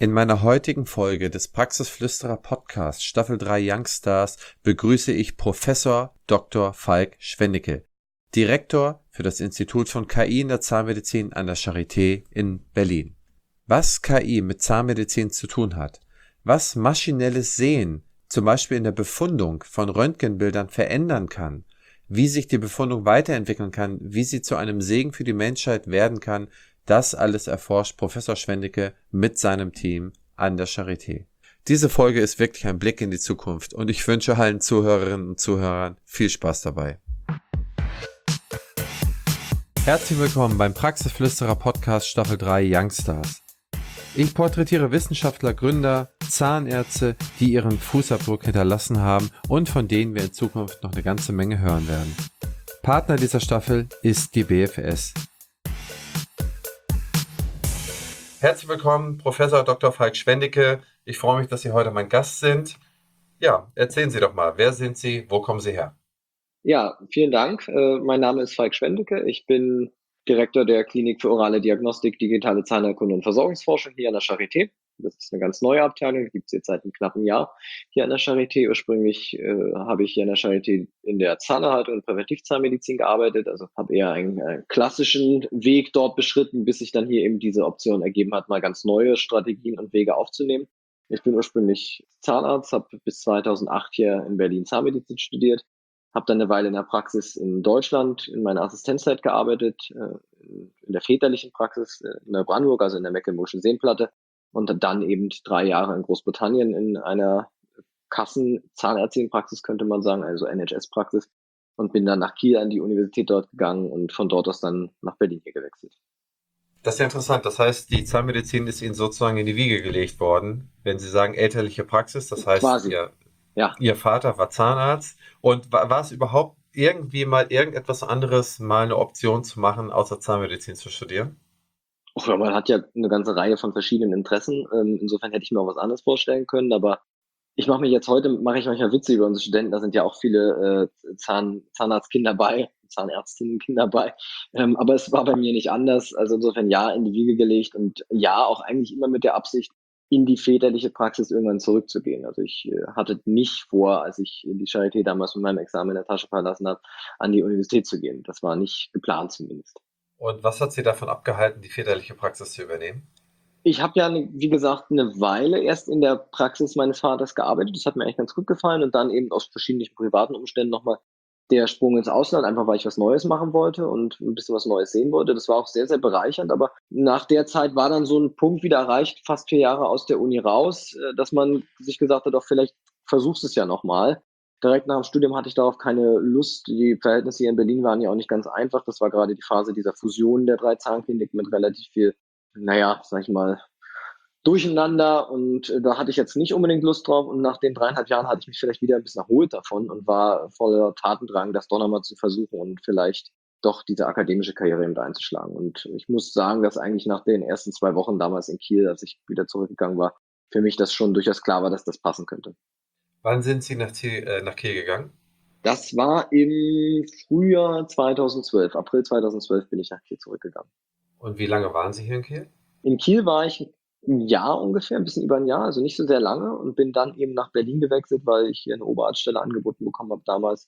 In meiner heutigen Folge des Praxisflüsterer Podcasts Staffel 3 Youngstars begrüße ich Professor Dr. Falk Schwennecke, Direktor für das Institut von KI in der Zahnmedizin an der Charité in Berlin. Was KI mit Zahnmedizin zu tun hat, was maschinelles Sehen, zum Beispiel in der Befundung von Röntgenbildern, verändern kann, wie sich die Befundung weiterentwickeln kann, wie sie zu einem Segen für die Menschheit werden kann, das alles erforscht Professor Schwennecke mit seinem Team an der Charité. Diese Folge ist wirklich ein Blick in die Zukunft und ich wünsche allen Zuhörerinnen und Zuhörern viel Spaß dabei. Herzlich willkommen beim Praxisflüsterer Podcast Staffel 3 Youngstars. Ich porträtiere Wissenschaftler, Gründer, Zahnärzte, die ihren Fußabdruck hinterlassen haben und von denen wir in Zukunft noch eine ganze Menge hören werden. Partner dieser Staffel ist die BFS. Herzlich willkommen, Professor Dr. Falk Schwennecke. Ich freue mich, dass Sie heute mein Gast sind. Ja, erzählen Sie doch mal, wer sind Sie, wo kommen Sie her? Ja, vielen Dank. Mein Name ist Falk Schwennecke. Ich bin Direktor der Klinik für orale Diagnostik, digitale Zahnerkunde und Versorgungsforschung hier an der Charité. Das ist eine ganz neue Abteilung, die gibt es jetzt seit einem knappen Jahr hier an der Charité. Ursprünglich habe ich hier an der Charité in der Zahnerhaltung und Präventivzahnmedizin gearbeitet, also habe eher einen klassischen Weg dort beschritten, bis sich dann hier eben diese Option ergeben hat, mal ganz neue Strategien und Wege aufzunehmen. Ich bin ursprünglich Zahnarzt, habe bis 2008 hier in Berlin Zahnmedizin studiert, habe dann eine Weile in der Praxis in Deutschland in meiner Assistenzzeit gearbeitet, in der väterlichen Praxis in Neubrandenburg, also in der Mecklenburgischen Seenplatte, und dann eben 3 Jahre in Großbritannien in einer Kassenzahnärztinnenpraxis, könnte man sagen, also NHS-Praxis, und bin dann nach Kiel an die Universität dort gegangen und von dort aus dann nach Berlin hier gewechselt. Das ist ja interessant. Das heißt, die Zahnmedizin ist Ihnen sozusagen in die Wiege gelegt worden. Wenn Sie sagen elterliche Praxis, das heißt, Quasi. Ja. Ihr Vater war Zahnarzt. Und war es überhaupt irgendwie mal irgendetwas anderes, mal eine Option zu machen, außer Zahnmedizin zu studieren? Och ja, man hat ja eine ganze Reihe von verschiedenen Interessen. Insofern hätte ich mir auch was anderes vorstellen können, aber ich mache ich manchmal Witze über unsere Studenten. Da sind ja auch viele Zahnarztkinder bei, Zahnärztinnenkinder bei. Aber es war bei mir nicht anders. Also insofern ja, in die Wiege gelegt und ja, auch eigentlich immer mit der Absicht, in die väterliche Praxis irgendwann zurückzugehen. Also ich hatte nicht vor, als ich die Charité damals mit meinem Examen in der Tasche verlassen habe, an die Universität zu gehen. Das war nicht geplant zumindest. Und was hat Sie davon abgehalten, die väterliche Praxis zu übernehmen? Ich habe ja, wie gesagt, eine Weile erst in der Praxis meines Vaters gearbeitet. Das hat mir eigentlich ganz gut gefallen und dann eben aus verschiedenen privaten Umständen nochmal der Sprung ins Ausland, einfach weil ich was Neues machen wollte und ein bisschen was Neues sehen wollte. Das war auch sehr, sehr bereichernd, aber nach der Zeit war dann so ein Punkt wieder erreicht, fast 4 Jahre aus der Uni raus, dass man sich gesagt hat: „Doch, vielleicht versuchst du's ja noch mal.“ Direkt nach dem Studium hatte ich darauf keine Lust. Die Verhältnisse hier in Berlin waren ja auch nicht ganz einfach. Das war gerade die Phase dieser Fusion der 3 Zahnkliniken mit relativ viel, naja, sag ich mal, Durcheinander, und da hatte ich jetzt nicht unbedingt Lust drauf, und nach den 3,5 Jahren hatte ich mich vielleicht wieder ein bisschen erholt davon und war voller Tatendrang, das doch noch mal zu versuchen und vielleicht doch diese akademische Karriere eben einzuschlagen. Und ich muss sagen, dass eigentlich nach den ersten 2 Wochen damals in Kiel, als ich wieder zurückgegangen war, für mich das schon durchaus klar war, dass das passen könnte. Wann sind Sie nach Kiel gegangen? Das war im Frühjahr 2012, April 2012 bin ich nach Kiel zurückgegangen. Und wie lange waren Sie hier in Kiel? In Kiel war ich 'n Jahr ungefähr, 'n bisschen über 'n Jahr, also nicht so sehr lange, und bin dann eben nach Berlin gewechselt, weil ich hier 'ne Oberarztstelle angeboten bekommen habe damals,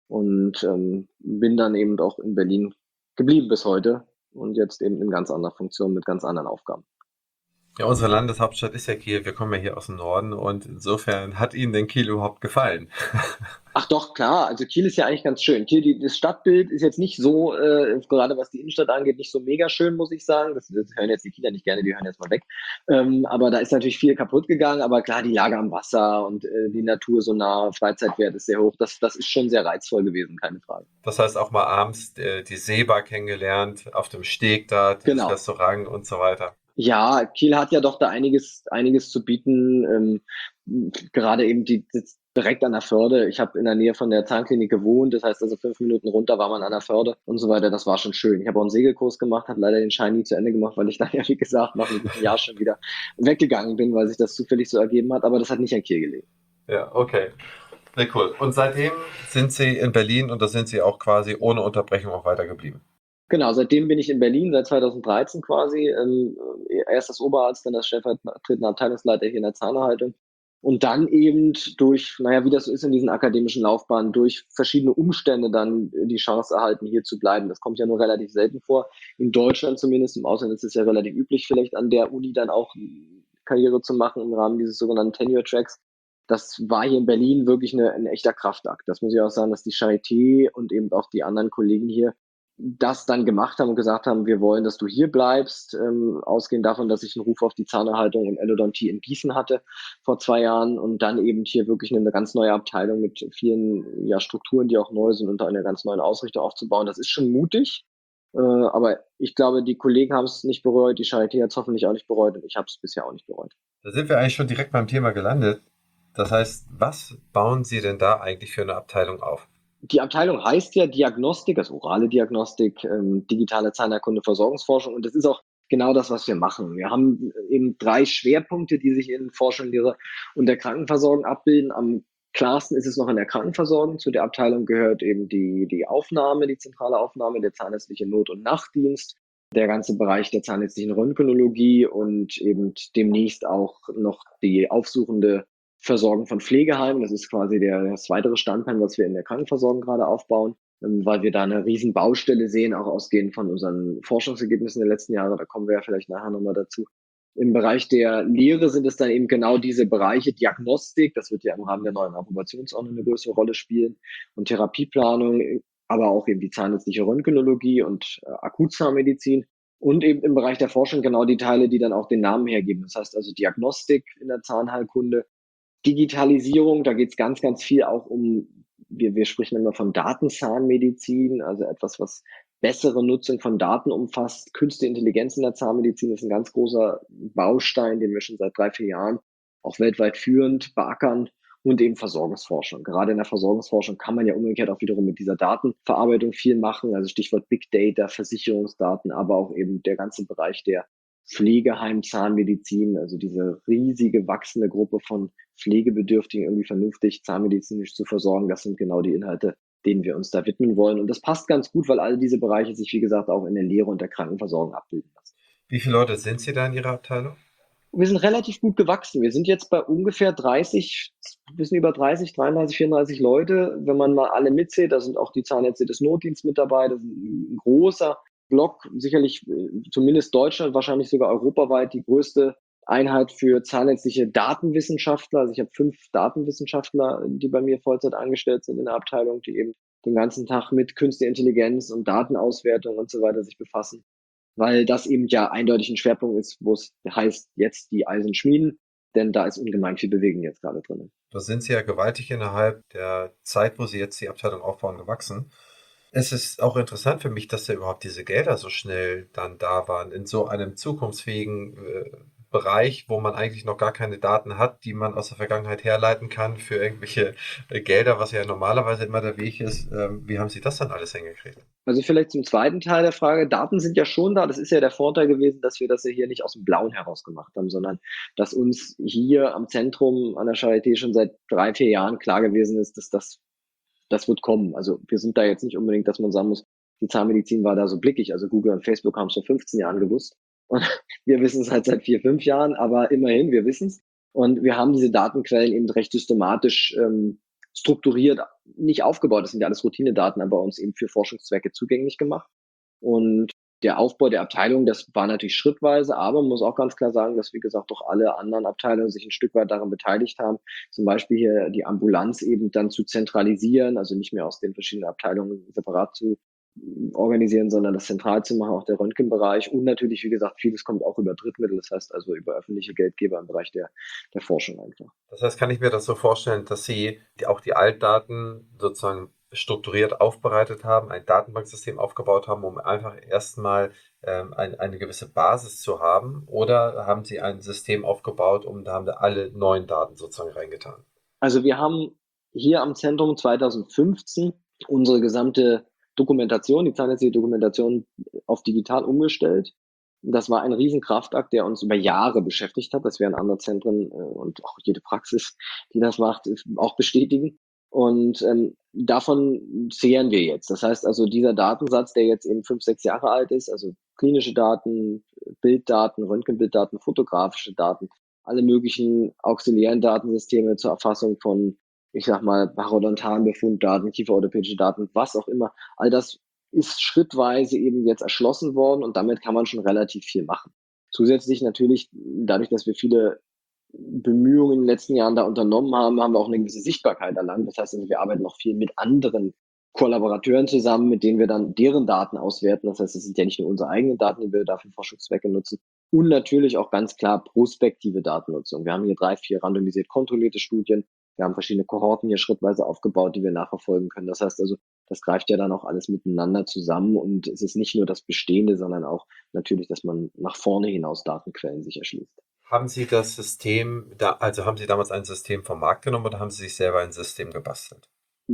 und bin dann eben auch in Berlin geblieben bis heute und jetzt eben in ganz anderer Funktion mit ganz anderen Aufgaben. Ja, unsere Landeshauptstadt ist ja Kiel. Wir kommen ja hier aus dem Norden und insofern hat Ihnen denn Kiel überhaupt gefallen? Ach doch, klar, also Kiel ist ja eigentlich ganz schön. Kiel, das Stadtbild ist jetzt nicht so, gerade was die Innenstadt angeht, nicht so mega schön, muss ich sagen. Das hören jetzt die Kieler nicht gerne, die hören jetzt mal weg. Aber da ist natürlich viel kaputt gegangen. Aber klar, die Lage am Wasser und die Natur so nah, Freizeitwert ist sehr hoch. Das ist schon sehr reizvoll gewesen, keine Frage. Das heißt auch mal abends die Seebar kennengelernt, auf dem Steg da, dieses Genau. Restaurant und so weiter. Ja, Kiel hat ja doch da einiges zu bieten. Gerade eben sitzt direkt an der Förde. Ich habe in der Nähe von der Zahnklinik gewohnt, das heißt also 5 Minuten runter war man an der Förde und so weiter. Das war schon schön. Ich habe auch einen Segelkurs gemacht, habe leider den Schein nie zu Ende gemacht, weil ich dann ja, wie gesagt, nach einem guten Jahr schon wieder weggegangen bin, weil sich das zufällig so ergeben hat. Aber das hat nicht an Kiel gelegen. Ja, okay. Sehr cool. Und seitdem sind Sie in Berlin und da sind Sie auch quasi ohne Unterbrechung auch weiter geblieben. Genau, seitdem bin ich in Berlin, seit 2013 quasi. Erst als Oberarzt, dann als stellvertretender Abteilungsleiter hier in der Zahnerhaltung. Und dann eben durch, naja, wie das so ist in diesen akademischen Laufbahnen, durch verschiedene Umstände dann die Chance erhalten, hier zu bleiben. Das kommt ja nur relativ selten vor. In Deutschland zumindest, im Ausland ist es ja relativ üblich, vielleicht an der Uni dann auch Karriere zu machen im Rahmen dieses sogenannten Tenure-Tracks. Das war hier in Berlin wirklich ein echter Kraftakt. Das muss ich auch sagen, dass die Charité und eben auch die anderen Kollegen hier das dann gemacht haben und gesagt haben, wir wollen, dass du hier bleibst, ausgehend davon, dass ich einen Ruf auf die Zahnerhaltung und Endodontie in Gießen hatte vor 2 Jahren und dann eben hier wirklich eine ganz neue Abteilung mit vielen Strukturen, die auch neu sind und eine ganz neue Ausrichtung aufzubauen. Das ist schon mutig, aber ich glaube, die Kollegen haben es nicht bereut, die Charité hat es hoffentlich auch nicht bereut und ich habe es bisher auch nicht bereut. Da sind wir eigentlich schon direkt beim Thema gelandet. Das heißt, was bauen Sie denn da eigentlich für eine Abteilung auf? Die Abteilung heißt ja Diagnostik, also orale Diagnostik, digitale Zahnerkunde, Versorgungsforschung. Und das ist auch genau das, was wir machen. Wir haben eben 3 Schwerpunkte, die sich in Forschung, Lehre und der Krankenversorgung abbilden. Am klarsten ist es noch in der Krankenversorgung. Zu der Abteilung gehört eben die Aufnahme, die zentrale Aufnahme, der zahnärztliche Not- und Nachtdienst, der ganze Bereich der zahnärztlichen Röntgenologie und eben demnächst auch noch die aufsuchende Versorgung von Pflegeheimen. Das ist quasi das weitere Standbein, was wir in der Krankenversorgung gerade aufbauen, weil wir da eine riesen Baustelle sehen, auch ausgehend von unseren Forschungsergebnissen der letzten Jahre. Da kommen wir ja vielleicht nachher nochmal dazu. Im Bereich der Lehre sind es dann eben genau diese Bereiche Diagnostik, das wird ja im Rahmen der neuen Approbationsordnung eine größere Rolle spielen, und Therapieplanung, aber auch eben die zahnärztliche Röntgenologie und Akutzahnmedizin. Und eben im Bereich der Forschung genau die Teile, die dann auch den Namen hergeben. Das heißt also Diagnostik in der Zahnheilkunde, Digitalisierung, da geht es ganz, ganz viel auch wir sprechen immer von Datenzahnmedizin, also etwas, was bessere Nutzung von Daten umfasst. Künstliche Intelligenz in der Zahnmedizin ist ein ganz großer Baustein, den wir schon seit 3, 4 Jahren auch weltweit führend beackern, und eben Versorgungsforschung. Gerade in der Versorgungsforschung kann man ja umgekehrt auch wiederum mit dieser Datenverarbeitung viel machen, also Stichwort Big Data, Versicherungsdaten, aber auch eben der ganze Bereich der Pflegeheim-Zahnmedizin, also diese riesige wachsende Gruppe von Pflegebedürftigen irgendwie vernünftig zahnmedizinisch zu versorgen. Das sind genau die Inhalte, denen wir uns da widmen wollen. Und das passt ganz gut, weil all diese Bereiche sich, wie gesagt, auch in der Lehre und der Krankenversorgung abbilden lassen. Wie viele Leute sind Sie da in Ihrer Abteilung? Wir sind relativ gut gewachsen. Wir sind jetzt bei ungefähr 30, ein bisschen über 30, 33, 34 Leute. Wenn man mal alle mitzählt, da sind auch die Zahnärzte des Notdienstes mit dabei. Das ist ein großer Block, sicherlich zumindest Deutschland, wahrscheinlich sogar europaweit die größte Einheit für zahnärztliche Datenwissenschaftler. Also ich habe 5 Datenwissenschaftler, die bei mir Vollzeit angestellt sind in der Abteilung, die eben den ganzen Tag mit künstlicher Intelligenz und Datenauswertung und so weiter sich befassen, weil das eben ja eindeutig ein Schwerpunkt ist, wo es heißt, jetzt die Eisen schmieden, denn da ist ungemein viel Bewegung jetzt gerade drin. Da sind Sie ja gewaltig innerhalb der Zeit, wo Sie jetzt die Abteilung aufbauen, gewachsen. Es ist auch interessant für mich, dass ja überhaupt diese Gelder so schnell dann da waren, in so einem zukunftsfähigen Bereich, wo man eigentlich noch gar keine Daten hat, die man aus der Vergangenheit herleiten kann für irgendwelche Gelder, was ja normalerweise immer der Weg ist. Wie haben Sie das dann alles hingekriegt? Also vielleicht zum zweiten Teil der Frage. Daten sind ja schon da. Das ist ja der Vorteil gewesen, dass wir das ja hier nicht aus dem Blauen heraus gemacht haben, sondern dass uns hier am Zentrum an der Charité schon seit 3, 4 Jahren klar gewesen ist, dass das wird kommen. Also wir sind da jetzt nicht unbedingt, dass man sagen muss, die Zahnmedizin war da so blickig. Also Google und Facebook haben es vor 15 Jahren gewusst. Und wir wissen es halt seit 4, 5 Jahren, aber immerhin, wir wissen es. Und wir haben diese Datenquellen eben recht systematisch strukturiert, nicht aufgebaut. Das sind ja alles Routinedaten, aber uns eben für Forschungszwecke zugänglich gemacht. Und der Aufbau der Abteilung, das war natürlich schrittweise, aber man muss auch ganz klar sagen, dass, wie gesagt, doch alle anderen Abteilungen sich ein Stück weit daran beteiligt haben, zum Beispiel hier die Ambulanz eben dann zu zentralisieren, also nicht mehr aus den verschiedenen Abteilungen separat zu organisieren, sondern das zentral zu machen, auch der Röntgenbereich. Und natürlich, wie gesagt, vieles kommt auch über Drittmittel, das heißt also über öffentliche Geldgeber im Bereich der Forschung einfach. Das heißt, kann ich mir das so vorstellen, dass Sie auch die Altdaten sozusagen strukturiert aufbereitet haben, ein Datenbanksystem aufgebaut haben, um einfach erstmal eine gewisse Basis zu haben? Oder haben Sie ein System aufgebaut, da haben da alle neuen Daten sozusagen reingetan? Also wir haben hier am Zentrum 2015 unsere gesamte Dokumentation, die zahnärztliche Dokumentation auf digital umgestellt. Das war ein Riesenkraftakt, der uns über Jahre beschäftigt hat. Das werden andere Zentren und auch jede Praxis, die das macht, auch bestätigen. Und davon zehren wir jetzt. Das heißt also, dieser Datensatz, der jetzt eben 5, 6 Jahre alt ist, also klinische Daten, Bilddaten, Röntgenbilddaten, fotografische Daten, alle möglichen auxiliären Datensysteme zur Erfassung von, ich sag mal, parodontalen Befunddaten, kieferorthopädische Daten, was auch immer. All das ist schrittweise eben jetzt erschlossen worden und damit kann man schon relativ viel machen. Zusätzlich natürlich, dadurch, dass wir viele Bemühungen in den letzten Jahren da unternommen haben, haben wir auch eine gewisse Sichtbarkeit erlangt. Das heißt also, wir arbeiten auch viel mit anderen Kollaborateuren zusammen, mit denen wir dann deren Daten auswerten. Das heißt, es sind ja nicht nur unsere eigenen Daten, die wir dafür Forschungszwecke nutzen. Und natürlich auch ganz klar prospektive Datennutzung. Wir haben hier 3, 4 randomisiert kontrollierte Studien. Wir haben verschiedene Kohorten hier schrittweise aufgebaut, die wir nachverfolgen können. Das heißt also, das greift ja dann auch alles miteinander zusammen und es ist nicht nur das Bestehende, sondern auch natürlich, dass man nach vorne hinaus Datenquellen sich erschließt. Haben Sie das System, also haben Sie damals ein System vom Markt genommen oder haben Sie sich selber ein System gebastelt?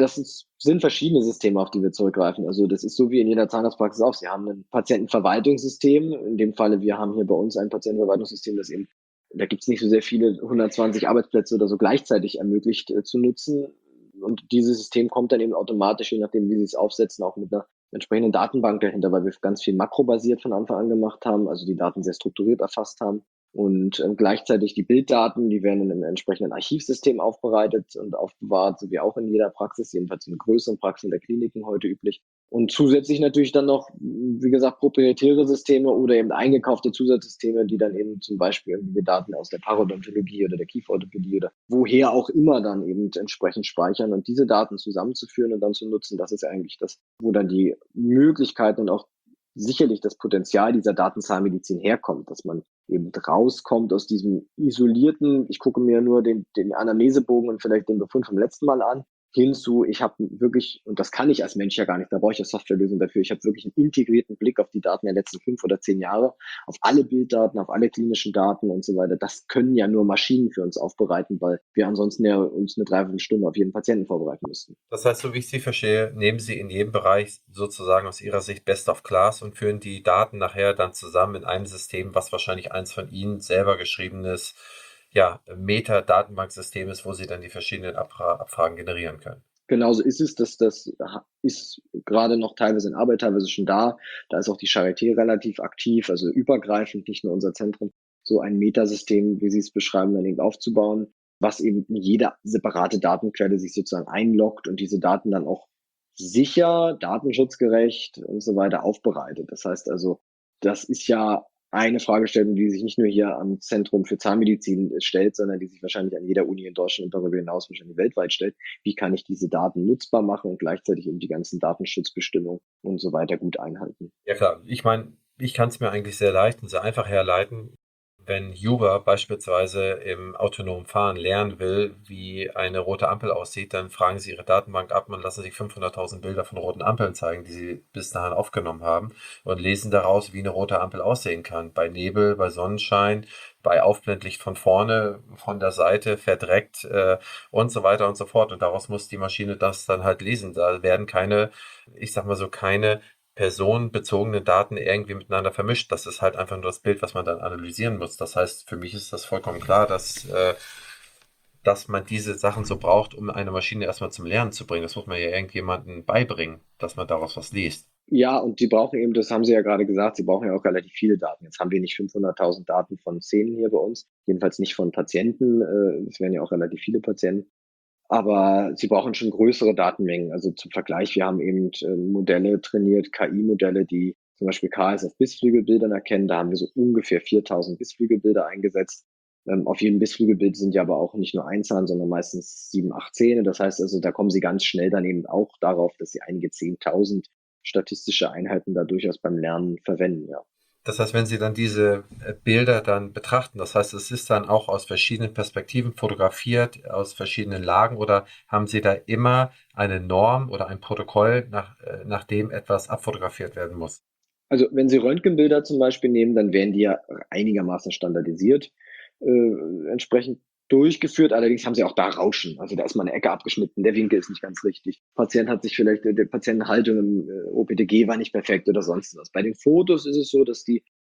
Sind verschiedene Systeme, auf die wir zurückgreifen. Also das ist so wie in jeder Zahnarztpraxis auch. Sie haben ein Patientenverwaltungssystem. In dem Falle, wir haben hier bei uns ein Patientenverwaltungssystem, das eben, da gibt es nicht so sehr viele 120 Arbeitsplätze oder so gleichzeitig ermöglicht zu nutzen. Und dieses System kommt dann eben automatisch, je nachdem, wie Sie es aufsetzen, auch mit einer entsprechenden Datenbank dahinter, weil wir ganz viel makrobasiert von Anfang an gemacht haben, also die Daten sehr strukturiert erfasst haben. Und gleichzeitig die Bilddaten, die werden in einem entsprechenden Archivsystem aufbereitet und aufbewahrt, so wie auch in jeder Praxis, jedenfalls in größeren Praxen der Kliniken heute üblich. Und zusätzlich natürlich dann noch, wie gesagt, proprietäre Systeme oder eben eingekaufte Zusatzsysteme, die dann eben zum Beispiel irgendwie Daten aus der Parodontologie oder der Kieferorthopädie oder woher auch immer dann eben entsprechend speichern und diese Daten zusammenzuführen und dann zu nutzen, das ist eigentlich das, wo dann die Möglichkeiten und auch sicherlich das Potenzial dieser Datenzahlmedizin herkommt, dass man eben rauskommt aus diesem isolierten, ich gucke mir nur den Anamnesebogen und vielleicht den Befund vom letzten Mal an, hinzu, ich habe wirklich, und das kann ich als Mensch ja gar nicht, da brauche ich eine Softwarelösung dafür, ich habe wirklich einen integrierten Blick auf die Daten der letzten 5 oder 10 Jahre, auf alle Bilddaten, auf alle klinischen Daten und so weiter. Das können ja nur Maschinen für uns aufbereiten, weil wir ansonsten ja uns eine Dreiviertelstunde auf jeden Patienten vorbereiten müssten. Das heißt, so wie ich Sie verstehe, nehmen Sie in jedem Bereich sozusagen aus Ihrer Sicht Best of Class und führen die Daten nachher dann zusammen in einem System, was wahrscheinlich eins von Ihnen selber geschriebenes, ja, Meta-Datenbanksystem ist, wo Sie dann die verschiedenen Abfragen generieren können. Genauso ist es, das ist gerade noch teilweise in Arbeit, teilweise schon da. Da ist auch die Charité relativ aktiv, also übergreifend, nicht nur unser Zentrum, so ein Metasystem, wie Sie es beschreiben, dann eben aufzubauen, was eben in jede separate Datenquelle sich sozusagen einloggt und diese Daten dann auch sicher, datenschutzgerecht und so weiter aufbereitet. Das heißt also, das ist ja eine Fragestellung, die sich nicht nur hier am Zentrum für Zahnmedizin stellt, sondern die sich wahrscheinlich an jeder Uni in Deutschland und darüber hinaus wahrscheinlich weltweit stellt. Wie kann ich diese Daten nutzbar machen und gleichzeitig eben die ganzen Datenschutzbestimmungen und so weiter gut einhalten? Ja klar, ich meine, ich kann es mir eigentlich sehr leicht und sehr einfach herleiten. Wenn Uber beispielsweise im autonomen Fahren lernen will, wie eine rote Ampel aussieht, dann fragen sie ihre Datenbank ab und lassen sich 500.000 Bilder von roten Ampeln zeigen, die sie bis dahin aufgenommen haben und lesen daraus, wie eine rote Ampel aussehen kann. Bei Nebel, bei Sonnenschein, bei Aufblendlicht von vorne, von der Seite, verdreckt und so weiter und so fort. Und daraus muss die Maschine das dann halt lesen. Da werden keine, ich sag mal so, keine personenbezogene Daten irgendwie miteinander vermischt. Das ist halt einfach nur das Bild, was man dann analysieren muss. Das heißt, für mich ist das vollkommen klar, dass man diese Sachen so braucht, um eine Maschine erstmal zum Lernen zu bringen. Das muss man ja irgendjemandem beibringen, dass man daraus was liest. Ja, und Sie brauchen eben, das haben Sie ja gerade gesagt, Sie brauchen ja auch relativ viele Daten. Jetzt haben wir nicht 500.000 Daten von Szenen hier bei uns, jedenfalls nicht von Patienten. Es wären ja auch relativ viele Patienten. Aber sie brauchen schon größere Datenmengen. Also zum Vergleich, wir haben eben Modelle trainiert, KI-Modelle, die zum Beispiel KS auf Bissflügelbildern erkennen. Da haben wir so ungefähr 4.000 Bissflügelbilder eingesetzt. Auf jedem Bissflügelbild sind ja aber auch nicht nur ein Zahn, sondern meistens 7, 8 Zähne. Das heißt also, da kommen sie ganz schnell dann eben auch darauf, dass sie einige 10.000 statistische Einheiten da durchaus beim Lernen verwenden, ja. Das heißt, wenn Sie dann diese Bilder dann betrachten, das heißt, es ist dann auch aus verschiedenen Perspektiven fotografiert, aus verschiedenen Lagen, oder haben Sie da immer eine Norm oder ein Protokoll, nach dem etwas abfotografiert werden muss? Also wenn Sie Röntgenbilder zum Beispiel nehmen, dann werden die ja einigermaßen standardisiert entsprechend durchgeführt. Allerdings haben sie auch da Rauschen. Also da ist mal eine Ecke abgeschnitten, der Winkel ist nicht ganz richtig. Patient hat sich vielleicht, der Patientenhaltung im OPTG war nicht perfekt oder sonst was. Bei den Fotos ist es so, dass die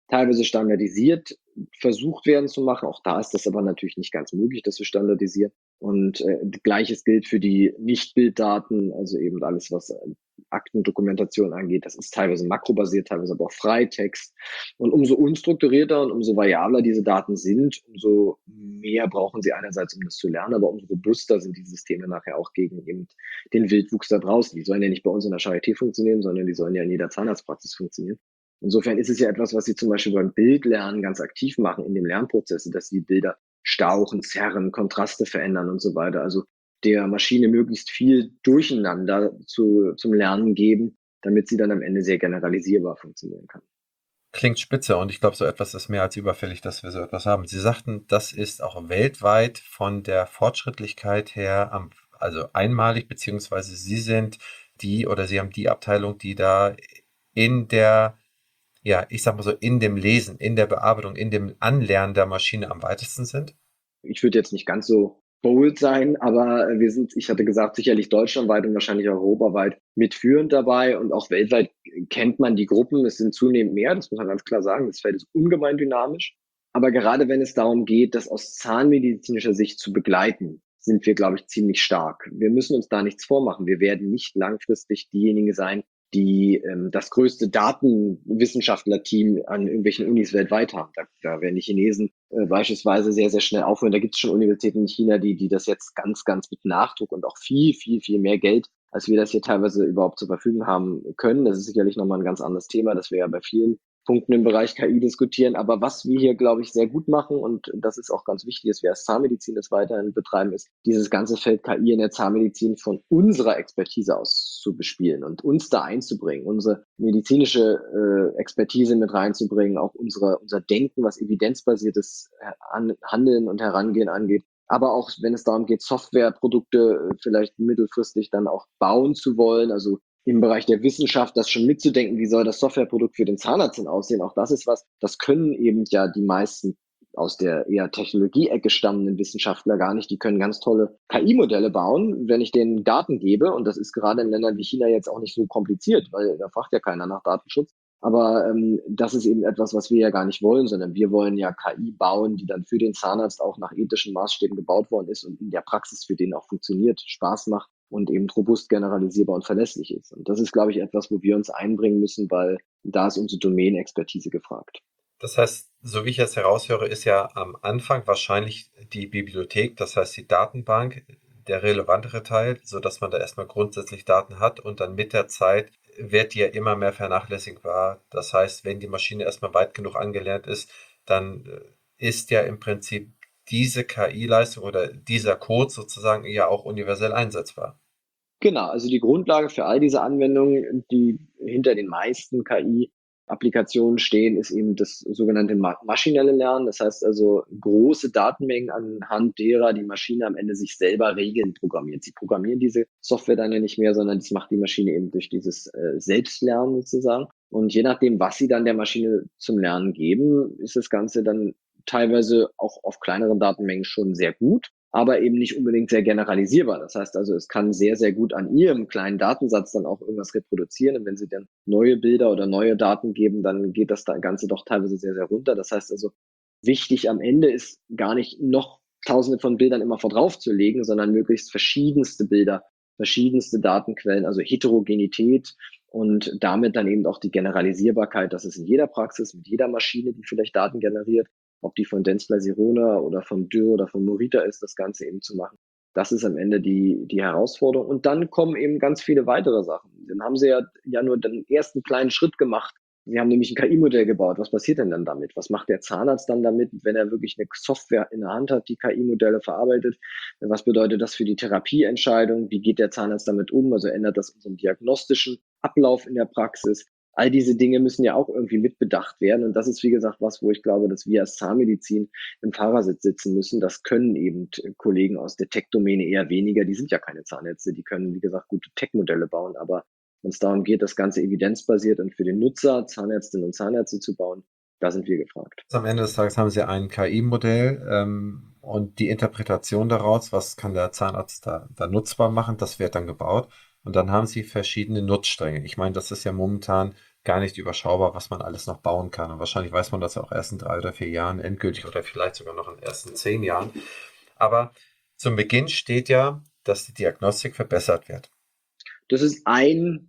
teilweise standardisiert versucht werden zu machen. Auch da ist das aber natürlich nicht ganz möglich, das zu standardisieren. Und Gleiches gilt für die Nicht-Bilddaten, also eben alles, was Aktendokumentation angeht. Das ist teilweise makrobasiert, teilweise aber auch Freitext. Und umso unstrukturierter und umso variabler diese Daten sind, umso mehr brauchen sie einerseits, um das zu lernen, aber umso robuster sind die Systeme nachher auch gegen eben den Wildwuchs da draußen. Die sollen ja nicht bei uns in der Charité funktionieren, sondern die sollen ja in jeder Zahnarztpraxis funktionieren. Insofern ist es ja etwas, was sie zum Beispiel beim Bildlernen ganz aktiv machen in dem Lernprozess, dass sie Bilder stauchen, zerren, Kontraste verändern und so weiter. Also der Maschine möglichst viel Durcheinander zum Lernen geben, damit sie dann am Ende sehr generalisierbar funktionieren kann. Klingt spitze und ich glaube, so etwas ist mehr als überfällig, dass wir so etwas haben. Sie sagten, das ist auch weltweit von der Fortschrittlichkeit her also einmalig, beziehungsweise Sie sind Sie haben die Abteilung, die da in der, ja, ich sag mal so, in dem Lesen, in der Bearbeitung, in dem Anlernen der Maschine am weitesten sind? Ich würde jetzt nicht ganz so bold sein, aber wir sind, ich hatte gesagt, sicherlich deutschlandweit und wahrscheinlich auch europaweit mitführend dabei und auch weltweit kennt man die Gruppen. Es sind zunehmend mehr, das muss man ganz klar sagen. Das Feld ist ungemein dynamisch. Aber gerade wenn es darum geht, das aus zahnmedizinischer Sicht zu begleiten, sind wir, glaube ich, ziemlich stark. Wir müssen uns da nichts vormachen. Wir werden nicht langfristig diejenigen sein, die das größte Datenwissenschaftler-Team an irgendwelchen Unis weltweit haben. Da werden die Chinesen beispielsweise sehr, sehr schnell aufhören. Da gibt es schon Universitäten in China, die das jetzt ganz, ganz mit Nachdruck und auch viel, viel, viel mehr Geld, als wir das hier teilweise überhaupt zur Verfügung haben können. Das ist sicherlich nochmal ein ganz anderes Thema, das wir ja bei vielen Punkten im Bereich KI diskutieren. Aber was wir hier, glaube ich, sehr gut machen, und das ist auch ganz wichtig, dass wir als Zahnmedizin das weiterhin betreiben, ist, dieses ganze Feld KI in der Zahnmedizin von unserer Expertise aus zu bespielen und uns da einzubringen, unsere medizinische Expertise mit reinzubringen, auch unser Denken, was evidenzbasiertes Handeln und Herangehen angeht. Aber auch wenn es darum geht, Softwareprodukte vielleicht mittelfristig dann auch bauen zu wollen, also im Bereich der Wissenschaft das schon mitzudenken, wie soll das Softwareprodukt für den Zahnarzt denn aussehen. Auch das ist was, das können eben ja die meisten aus der eher Technologie-Ecke stammenden Wissenschaftler gar nicht. Die können ganz tolle KI-Modelle bauen, wenn ich denen Daten gebe. Und das ist gerade in Ländern wie China jetzt auch nicht so kompliziert, weil da fragt ja keiner nach Datenschutz. Aber das ist eben etwas, was wir ja gar nicht wollen, sondern wir wollen ja KI bauen, die dann für den Zahnarzt auch nach ethischen Maßstäben gebaut worden ist und in der Praxis für den auch funktioniert, Spaß macht und eben robust, generalisierbar und verlässlich ist. Und das ist, glaube ich, etwas, wo wir uns einbringen müssen, weil da ist unsere Domänenexpertise gefragt. Das heißt, so wie ich es heraushöre, ist ja am Anfang wahrscheinlich die Bibliothek, das heißt die Datenbank, der relevantere Teil, so dass man da erstmal grundsätzlich Daten hat und dann mit der Zeit wird die ja immer mehr vernachlässigbar. Das heißt, wenn die Maschine erstmal weit genug angelernt ist, dann ist ja im Prinzip diese KI-Leistung oder dieser Code sozusagen ja auch universell einsetzbar. Genau, also die Grundlage für all diese Anwendungen, die hinter den meisten KI-Applikationen stehen, ist eben das sogenannte maschinelle Lernen. Das heißt also große Datenmengen anhand derer die Maschine am Ende sich selber Regeln programmiert. Sie programmieren diese Software dann ja nicht mehr, sondern das macht die Maschine eben durch dieses Selbstlernen sozusagen. Und je nachdem, was sie dann der Maschine zum Lernen geben, ist das Ganze dann teilweise auch auf kleineren Datenmengen schon sehr gut, aber eben nicht unbedingt sehr generalisierbar. Das heißt also, es kann sehr, sehr gut an Ihrem kleinen Datensatz dann auch irgendwas reproduzieren. Und wenn Sie dann neue Bilder oder neue Daten geben, dann geht das Ganze doch teilweise sehr, sehr runter. Das heißt also, wichtig am Ende ist gar nicht noch Tausende von Bildern immer vor drauf zu legen, sondern möglichst verschiedenste Bilder, verschiedenste Datenquellen, also Heterogenität und damit dann eben auch die Generalisierbarkeit, dass es in jeder Praxis mit jeder Maschine, die vielleicht Daten generiert, ob die von Dentsply Sirona oder von Dürr oder von Morita ist, das Ganze eben zu machen. Das ist am Ende die Herausforderung. Und dann kommen eben ganz viele weitere Sachen. Dann haben sie ja nur den ersten kleinen Schritt gemacht. Sie haben nämlich ein KI-Modell gebaut. Was passiert denn dann damit? Was macht der Zahnarzt dann damit, wenn er wirklich eine Software in der Hand hat, die KI-Modelle verarbeitet? Was bedeutet das für die Therapieentscheidung? Wie geht der Zahnarzt damit um? Also ändert das unseren diagnostischen Ablauf in der Praxis? All diese Dinge müssen ja auch irgendwie mitbedacht werden. Und das ist, wie gesagt, was, wo ich glaube, dass wir als Zahnmedizin im Fahrersitz sitzen müssen. Das können eben Kollegen aus der Tech-Domäne eher weniger. Die sind ja keine Zahnärzte. Die können, wie gesagt, gute Tech-Modelle bauen. Aber wenn es darum geht, das Ganze evidenzbasiert und für den Nutzer, Zahnärztinnen und Zahnärzte zu bauen, da sind wir gefragt. Am Ende des Tages haben Sie ein KI-Modell und die Interpretation daraus, was kann der Zahnarzt da nutzbar machen, das wird dann gebaut. Und dann haben Sie verschiedene Nutzstränge. Ich meine, das ist ja momentan gar nicht überschaubar, was man alles noch bauen kann. Und wahrscheinlich weiß man das auch erst in 3 oder 4 Jahren endgültig oder vielleicht sogar noch in den ersten 10 Jahren. Aber zum Beginn steht ja, dass die Diagnostik verbessert wird. Das ist ein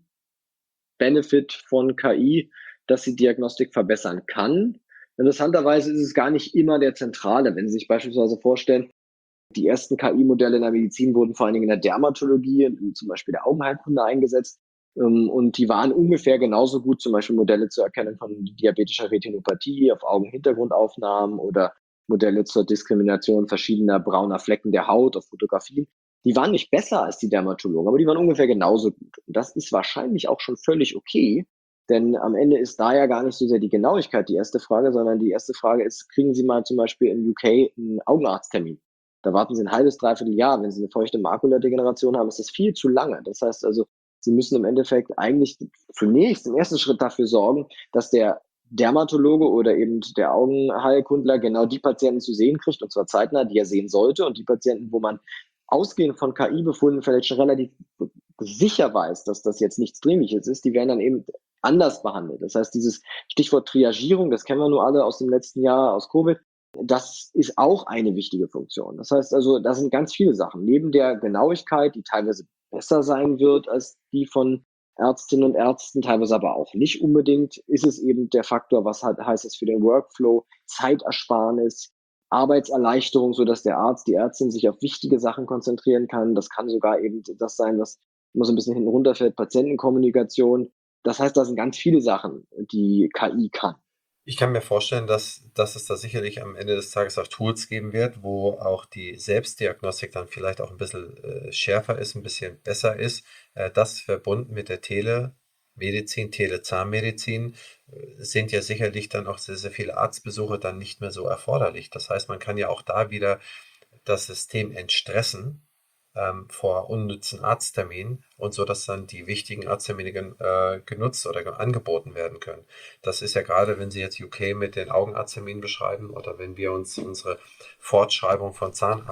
Benefit von KI, dass sie Diagnostik verbessern kann. Interessanterweise ist es gar nicht immer der zentrale. Wenn Sie sich beispielsweise vorstellen, die ersten KI-Modelle in der Medizin wurden vor allen Dingen in der Dermatologie, zum Beispiel der Augenheilkunde eingesetzt. Und die waren ungefähr genauso gut, zum Beispiel Modelle zur Erkennung von diabetischer Retinopathie auf Augenhintergrundaufnahmen oder Modelle zur Diskrimination verschiedener brauner Flecken der Haut auf Fotografien. Die waren nicht besser als die Dermatologen, aber die waren ungefähr genauso gut. Und das ist wahrscheinlich auch schon völlig okay, denn am Ende ist da ja gar nicht so sehr die Genauigkeit die erste Frage, sondern die erste Frage ist, kriegen Sie mal zum Beispiel in UK einen Augenarzttermin? Da warten Sie ein halbes, dreiviertel Jahr. Wenn Sie eine feuchte Makuladegeneration haben, ist das viel zu lange. Das heißt also, Sie müssen im Endeffekt eigentlich zunächst im ersten Schritt dafür sorgen, dass der Dermatologe oder eben der Augenheilkundler genau die Patienten zu sehen kriegt, und zwar zeitnah, die er sehen sollte, und die Patienten, wo man ausgehend von KI-Befunden vielleicht schon relativ sicher weiß, dass das jetzt nichts Dringliches ist, die werden dann eben anders behandelt. Das heißt, dieses Stichwort Triagierung, das kennen wir nur alle aus dem letzten Jahr, aus Covid, das ist auch eine wichtige Funktion. Das heißt also, da sind ganz viele Sachen. Neben der Genauigkeit, die teilweise besser sein wird als die von Ärztinnen und Ärzten, teilweise aber auch nicht unbedingt, ist es eben der Faktor, was heißt es für den Workflow, Zeitersparnis, Arbeitserleichterung, sodass der Arzt, die Ärztin sich auf wichtige Sachen konzentrieren kann. Das kann sogar eben das sein, was immer so ein bisschen hinten runterfällt, Patientenkommunikation. Das heißt, da sind ganz viele Sachen, die KI kann. Ich kann mir vorstellen, dass es da sicherlich am Ende des Tages auch Tools geben wird, wo auch die Selbstdiagnostik dann vielleicht auch ein bisschen schärfer ist, ein bisschen besser ist. Das verbunden mit der Telemedizin, Telezahnmedizin sind ja sicherlich dann auch sehr, sehr viele Arztbesuche dann nicht mehr so erforderlich. Das heißt, man kann ja auch da wieder das System entstressen vor unnützen Arztterminen und so, dass dann die wichtigen Arzttermine genutzt oder angeboten werden können. Das ist ja gerade, wenn Sie jetzt UK mit den Augenarztterminen beschreiben oder wenn wir uns unsere Fortschreibung von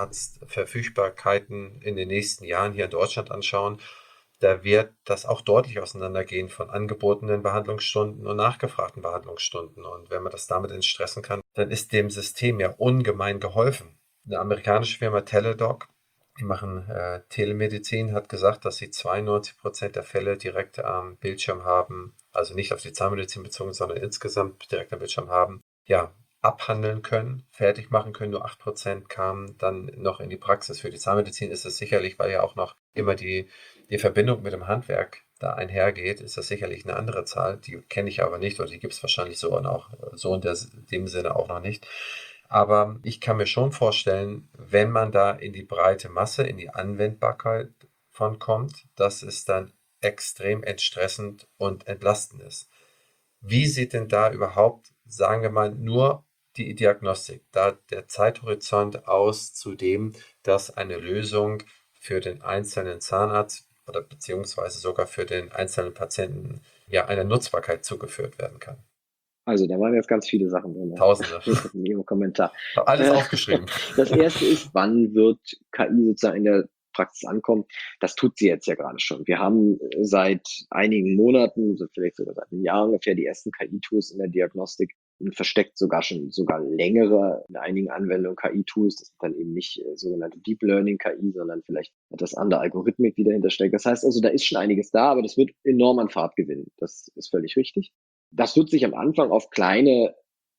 Zahnarztverfügbarkeiten in den nächsten Jahren hier in Deutschland anschauen, da wird das auch deutlich auseinandergehen von angebotenen Behandlungsstunden und nachgefragten Behandlungsstunden. Und wenn man das damit entstressen kann, dann ist dem System ja ungemein geholfen. Eine amerikanische Firma Teladoc, die machen Telemedizin, hat gesagt, dass sie 92% der Fälle direkt am Bildschirm haben, also nicht auf die Zahnmedizin bezogen, sondern insgesamt direkt am Bildschirm haben, ja, abhandeln können, fertig machen können. Nur 8% kamen dann noch in die Praxis. Für die Zahnmedizin ist es sicherlich, weil ja auch noch immer die Verbindung mit dem Handwerk da einhergeht, ist das sicherlich eine andere Zahl. Die kenne ich aber nicht oder die gibt es wahrscheinlich so und auch so in dem Sinne auch noch nicht. Aber ich kann mir schon vorstellen, wenn man da in die breite Masse, in die Anwendbarkeit von kommt, dass es dann extrem entstressend und entlastend ist. Wie sieht denn da überhaupt, sagen wir mal, nur die Diagnostik, da der Zeithorizont aus zu dem, dass eine Lösung für den einzelnen Zahnarzt oder beziehungsweise sogar für den einzelnen Patienten ja einer Nutzbarkeit zugeführt werden kann? Also, da waren jetzt ganz viele Sachen drin, Tausende. in Ihrem Kommentar. Habe alles aufgeschrieben. Das erste ist, wann wird KI sozusagen in der Praxis ankommen? Das tut sie jetzt ja gerade schon. Wir haben seit einigen Monaten, so vielleicht sogar seit einem Jahr ungefähr, die ersten KI-Tools in der Diagnostik und versteckt sogar längere in einigen Anwendungen KI-Tools. Das sind dann eben nicht sogenannte Deep Learning KI, sondern vielleicht etwas andere Algorithmik, die dahinter steckt. Das heißt also, da ist schon einiges da, aber das wird enorm an Fahrt gewinnen. Das ist völlig richtig. Das wird sich am Anfang auf kleine,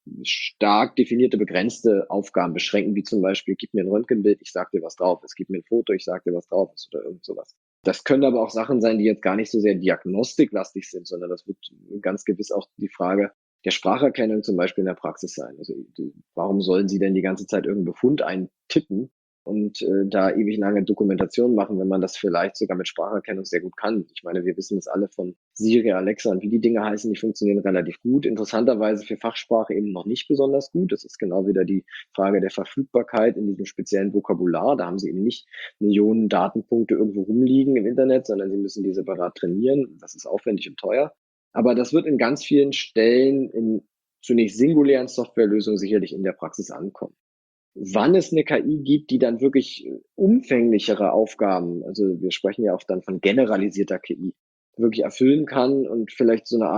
stark definierte, begrenzte Aufgaben beschränken, wie zum Beispiel, gib mir ein Röntgenbild, ich sag dir was drauf ist, gib mir ein Foto, ich sag dir was drauf ist oder irgend sowas. Das können aber auch Sachen sein, die jetzt gar nicht so sehr diagnostiklastig sind, sondern das wird ganz gewiss auch die Frage der Spracherkennung zum Beispiel in der Praxis sein. Also warum sollen Sie denn die ganze Zeit irgendeinen Befund eintippen und da ewig lange Dokumentation machen, wenn man das vielleicht sogar mit Spracherkennung sehr gut kann. Ich meine, wir wissen das alle von Siri, Alexa und wie die Dinge heißen, die funktionieren relativ gut. Interessanterweise für Fachsprache eben noch nicht besonders gut. Das ist genau wieder die Frage der Verfügbarkeit in diesem speziellen Vokabular. Da haben sie eben nicht Millionen Datenpunkte irgendwo rumliegen im Internet, sondern sie müssen die separat trainieren. Das ist aufwendig und teuer. Aber das wird in ganz vielen Stellen in zunächst singulären Softwarelösungen sicherlich in der Praxis ankommen. Wann es eine KI gibt, die dann wirklich umfänglichere Aufgaben, also wir sprechen ja auch dann von generalisierter KI, wirklich erfüllen kann und vielleicht so eine Art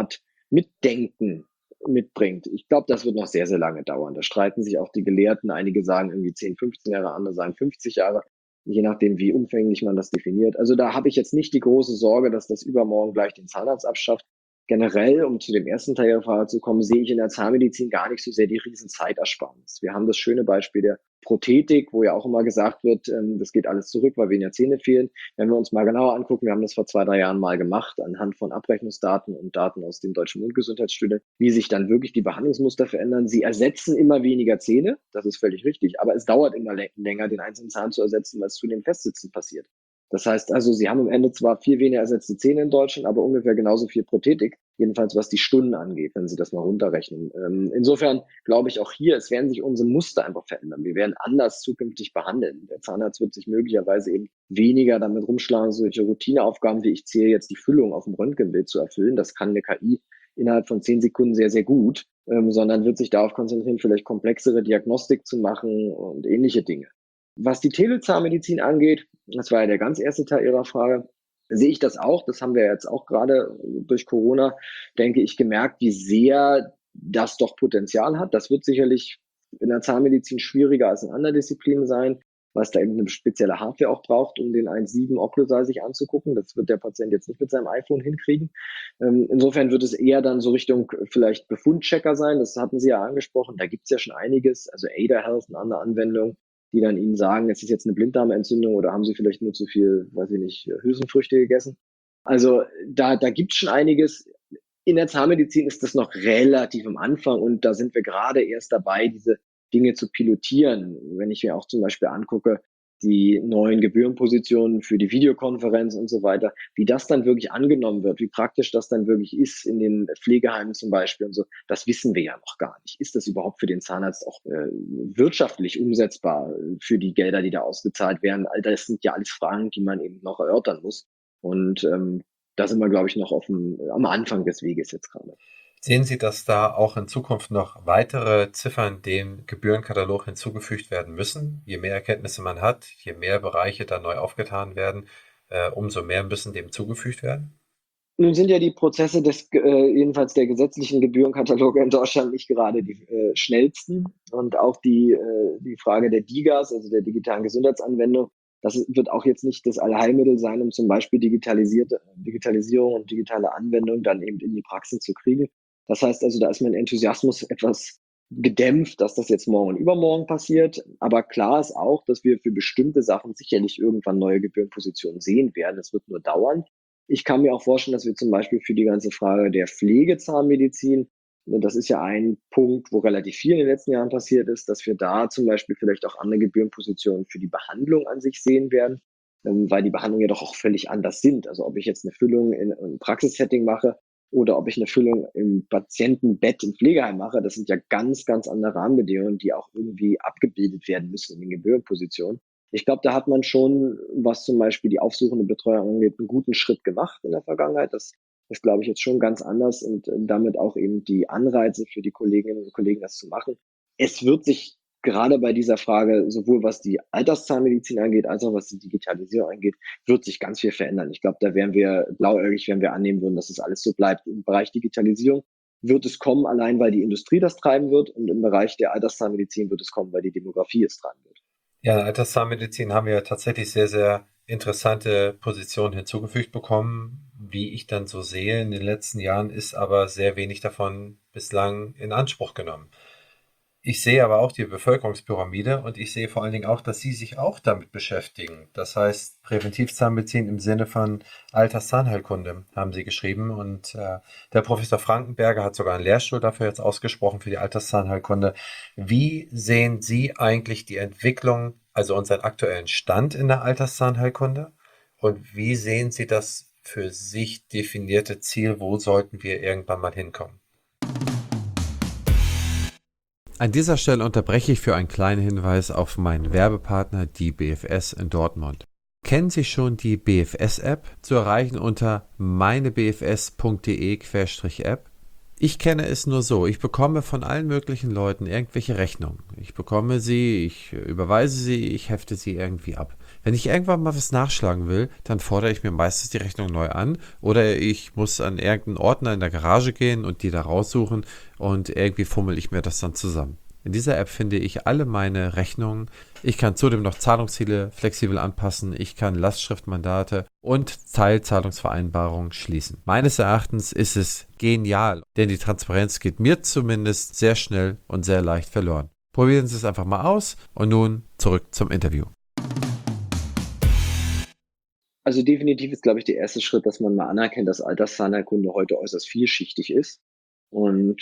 Mitdenken mitbringt. Ich glaube, das wird noch sehr, sehr lange dauern. Da streiten sich auch die Gelehrten. Einige sagen irgendwie 10, 15 Jahre, andere sagen 50 Jahre, je nachdem, wie umfänglich man das definiert. Also da habe ich jetzt nicht die große Sorge, dass das übermorgen gleich den Zahnarzt abschafft. Generell, um zu dem ersten Teil Ihrer Frage zu kommen, sehe ich in der Zahnmedizin gar nicht so sehr die Riesenzeitersparnis. Wir haben das schöne Beispiel der Prothetik, wo ja auch immer gesagt wird, das geht alles zurück, weil weniger Zähne fehlen. Wenn wir uns mal genauer angucken, wir haben das vor 2, 3 Jahren mal gemacht, anhand von Abrechnungsdaten und Daten aus dem Deutschen Mundgesundheitsstudie, wie sich dann wirklich die Behandlungsmuster verändern. Sie ersetzen immer weniger Zähne, das ist völlig richtig, aber es dauert immer länger, den einzelnen Zahn zu ersetzen, weil es zunehmend Festsitzen passiert. Das heißt also, Sie haben am Ende zwar viel weniger ersetzte Zähne in Deutschland, aber ungefähr genauso viel Prothetik, jedenfalls was die Stunden angeht, wenn Sie das mal runterrechnen. Insofern glaube ich auch hier, es werden sich unsere Muster einfach verändern. Wir werden anders zukünftig behandeln. Der Zahnarzt wird sich möglicherweise eben weniger damit rumschlagen, solche Routineaufgaben, wie ich zähle jetzt die Füllung auf dem Röntgenbild zu erfüllen. Das kann eine KI innerhalb von 10 Sekunden sehr, sehr gut, sondern wird sich darauf konzentrieren, vielleicht komplexere Diagnostik zu machen und ähnliche Dinge. Was die Telezahnmedizin angeht, das war ja der ganz erste Teil Ihrer Frage, sehe ich das auch. Das haben wir jetzt auch gerade durch Corona, denke ich, gemerkt, wie sehr das doch Potenzial hat. Das wird sicherlich in der Zahnmedizin schwieriger als in anderen Disziplinen sein, weil es da eben eine spezielle Hardware auch braucht, um den 1.7 Occlusal sich anzugucken. Das wird der Patient jetzt nicht mit seinem iPhone hinkriegen. Insofern wird es eher dann so Richtung vielleicht Befundchecker sein. Das hatten Sie ja angesprochen. Da gibt es ja schon einiges. Also Ada Health, eine andere Anwendung, die dann Ihnen sagen, es ist jetzt eine Blinddarmentzündung oder haben Sie vielleicht nur zu viel, weiß ich nicht, Hülsenfrüchte gegessen. Also da gibt es schon einiges. In der Zahnmedizin ist das noch relativ am Anfang und da sind wir gerade erst dabei, diese Dinge zu pilotieren. Wenn ich mir auch zum Beispiel angucke, die neuen Gebührenpositionen für die Videokonferenz und so weiter, wie das dann wirklich angenommen wird, wie praktisch das dann wirklich ist in den Pflegeheimen zum Beispiel und so, das wissen wir ja noch gar nicht. Ist das überhaupt für den Zahnarzt auch wirtschaftlich umsetzbar für die Gelder, die da ausgezahlt werden? All das sind ja alles Fragen, die man eben noch erörtern muss. Und da sind wir, glaube ich, noch am Anfang des Weges jetzt gerade. Sehen Sie, dass da auch in Zukunft noch weitere Ziffern dem Gebührenkatalog hinzugefügt werden müssen? Je mehr Erkenntnisse man hat, je mehr Bereiche da neu aufgetan werden, umso mehr müssen dem zugefügt werden? Nun sind ja die Prozesse jedenfalls der gesetzlichen Gebührenkataloge in Deutschland nicht gerade die schnellsten. Und auch die Frage der DiGAs, also der digitalen Gesundheitsanwendung, das wird auch jetzt nicht das Allheilmittel sein, um zum Beispiel Digitalisierung und digitale Anwendung dann eben in die Praxis zu kriegen. Das heißt also, da ist mein Enthusiasmus etwas gedämpft, dass das jetzt morgen und übermorgen passiert. Aber klar ist auch, dass wir für bestimmte Sachen sicherlich irgendwann neue Gebührenpositionen sehen werden. Es wird nur dauern. Ich kann mir auch vorstellen, dass wir zum Beispiel für die ganze Frage der Pflegezahnmedizin, das ist ja ein Punkt, wo relativ viel in den letzten Jahren passiert ist, dass wir da zum Beispiel vielleicht auch andere Gebührenpositionen für die Behandlung an sich sehen werden, weil die Behandlungen ja doch auch völlig anders sind. Also ob ich jetzt eine Füllung in einem Praxissetting mache oder ob ich eine Füllung im Patientenbett im Pflegeheim mache, das sind ja ganz, ganz andere Rahmenbedingungen, die auch irgendwie abgebildet werden müssen in den Gebührenpositionen. Ich glaube, da hat man schon, was zum Beispiel die aufsuchende Betreuung angeht, einen guten Schritt gemacht in der Vergangenheit. Das ist, glaube ich, jetzt schon ganz anders und damit auch eben die Anreize für die Kolleginnen und Kollegen, das zu machen. Es wird sich gerade bei dieser Frage, sowohl was die Alterszahnmedizin angeht, als auch was die Digitalisierung angeht, wird sich ganz viel verändern. Ich glaube, da wären wir blauäugig, wenn wir annehmen würden, dass es alles so bleibt. Im Bereich Digitalisierung wird es kommen, allein weil die Industrie das treiben wird, und im Bereich der Alterszahnmedizin wird es kommen, weil die Demografie es treiben wird. Ja, in der Alterszahnmedizin haben wir tatsächlich sehr, sehr interessante Positionen hinzugefügt bekommen. Wie ich dann so sehe, in den letzten Jahren ist aber sehr wenig davon bislang in Anspruch genommen. Ich sehe aber auch die Bevölkerungspyramide und ich sehe vor allen Dingen auch, dass Sie sich auch damit beschäftigen. Das heißt, Präventivzahnmedizin im Sinne von Alterszahnheilkunde haben Sie geschrieben und der Professor Frankenberger hat sogar einen Lehrstuhl dafür jetzt ausgesprochen für die Alterszahnheilkunde. Wie sehen Sie eigentlich die Entwicklung, also unseren aktuellen Stand in der Alterszahnheilkunde? Und wie sehen Sie das für sich definierte Ziel, wo sollten wir irgendwann mal hinkommen? An dieser Stelle unterbreche ich für einen kleinen Hinweis auf meinen Werbepartner, die BFS in Dortmund. Kennen Sie schon die BFS-App? Zu erreichen unter meinebfs.de/App. Ich kenne es nur so. Ich bekomme von allen möglichen Leuten irgendwelche Rechnungen. Ich bekomme sie, ich überweise sie, ich hefte sie irgendwie ab. Wenn ich irgendwann mal was nachschlagen will, dann fordere ich mir meistens die Rechnung neu an oder ich muss an irgendeinen Ordner in der Garage gehen und die da raussuchen und irgendwie fummel ich mir das dann zusammen. In dieser App finde ich alle meine Rechnungen. Ich kann zudem noch Zahlungsziele flexibel anpassen. Ich kann Lastschriftmandate und Teilzahlungsvereinbarungen schließen. Meines Erachtens ist es genial, denn die Transparenz geht mir zumindest sehr schnell und sehr leicht verloren. Probieren Sie es einfach mal aus und nun zurück zum Interview. Also definitiv ist, glaube ich, der erste Schritt, dass man mal anerkennt, dass Alterszahnheilkunde heute äußerst vielschichtig ist und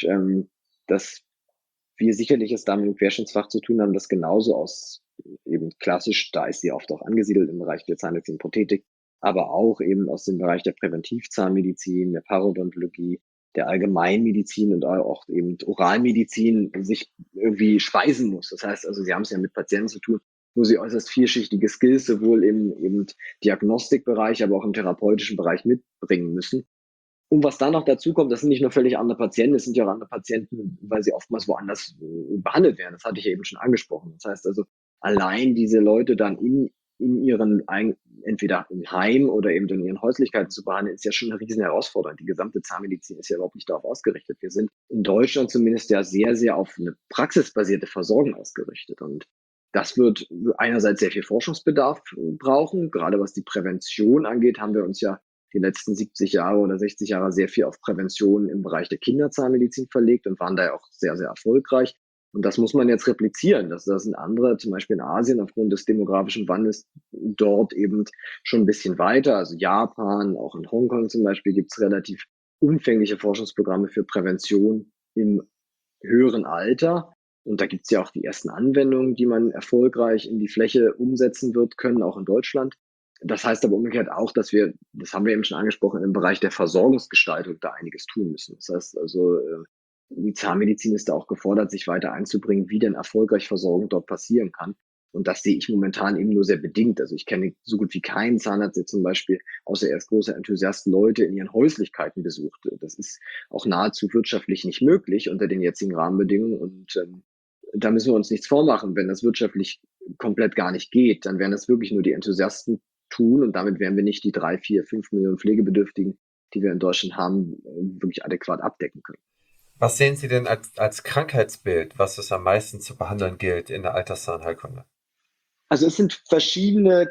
dass wir sicherlich es da mit dem Querschnittsfach zu tun haben, das genauso aus eben klassisch, da ist sie oft auch angesiedelt im Bereich der Zahnmedizin, Prothetik, aber auch eben aus dem Bereich der Präventivzahnmedizin, der Parodontologie, der Allgemeinmedizin und auch eben Oralmedizin sich irgendwie speisen muss. Das heißt also, Sie haben es ja mit Patienten zu tun, wo Sie äußerst vielschichtige Skills sowohl im eben Diagnostikbereich, aber auch im therapeutischen Bereich mitbringen müssen. Und was dann noch dazu kommt, das sind nicht nur völlig andere Patienten, es sind ja auch andere Patienten, weil sie oftmals woanders behandelt werden. Das hatte ich ja eben schon angesprochen. Das heißt also, allein diese Leute dann in ihren, entweder im Heim oder eben in ihren Häuslichkeiten zu behandeln, ist ja schon eine riesen Herausforderung. Die gesamte Zahnmedizin ist ja überhaupt nicht darauf ausgerichtet. Wir sind in Deutschland zumindest ja sehr, sehr auf eine praxisbasierte Versorgung ausgerichtet. Und das wird einerseits sehr viel Forschungsbedarf brauchen. Gerade was die Prävention angeht, haben wir uns ja die letzten 70 Jahre oder 60 Jahre sehr viel auf Prävention im Bereich der Kinderzahnmedizin verlegt und waren da ja auch sehr, sehr erfolgreich. Und das muss man jetzt replizieren. Das sind andere, zum Beispiel in Asien, aufgrund des demografischen Wandels dort eben schon ein bisschen weiter. Also Japan, auch in Hongkong zum Beispiel, gibt es relativ umfängliche Forschungsprogramme für Prävention im höheren Alter. Und da gibt es ja auch die ersten Anwendungen, die man erfolgreich in die Fläche umsetzen wird können, auch in Deutschland. Das heißt aber umgekehrt auch, dass wir, das haben wir eben schon angesprochen, im Bereich der Versorgungsgestaltung da einiges tun müssen. Das heißt also, die Zahnmedizin ist da auch gefordert, sich weiter einzubringen, wie denn erfolgreich Versorgung dort passieren kann. Und das sehe ich momentan eben nur sehr bedingt. Also ich kenne so gut wie keinen Zahnarzt, der zum Beispiel, außer er ist großer Enthusiast, Leute in ihren Häuslichkeiten besucht. Das ist auch nahezu wirtschaftlich nicht möglich unter den jetzigen Rahmenbedingungen. Und da müssen wir uns nichts vormachen. Wenn das wirtschaftlich komplett gar nicht geht, dann wären das wirklich nur die Enthusiasten tun und damit werden wir nicht die 3, 4, 5 Millionen Pflegebedürftigen, die wir in Deutschland haben, wirklich adäquat abdecken können. Was sehen Sie denn als Krankheitsbild, was es am meisten zu behandeln gilt in der Alterszahnheilkunde? Also es sind verschiedene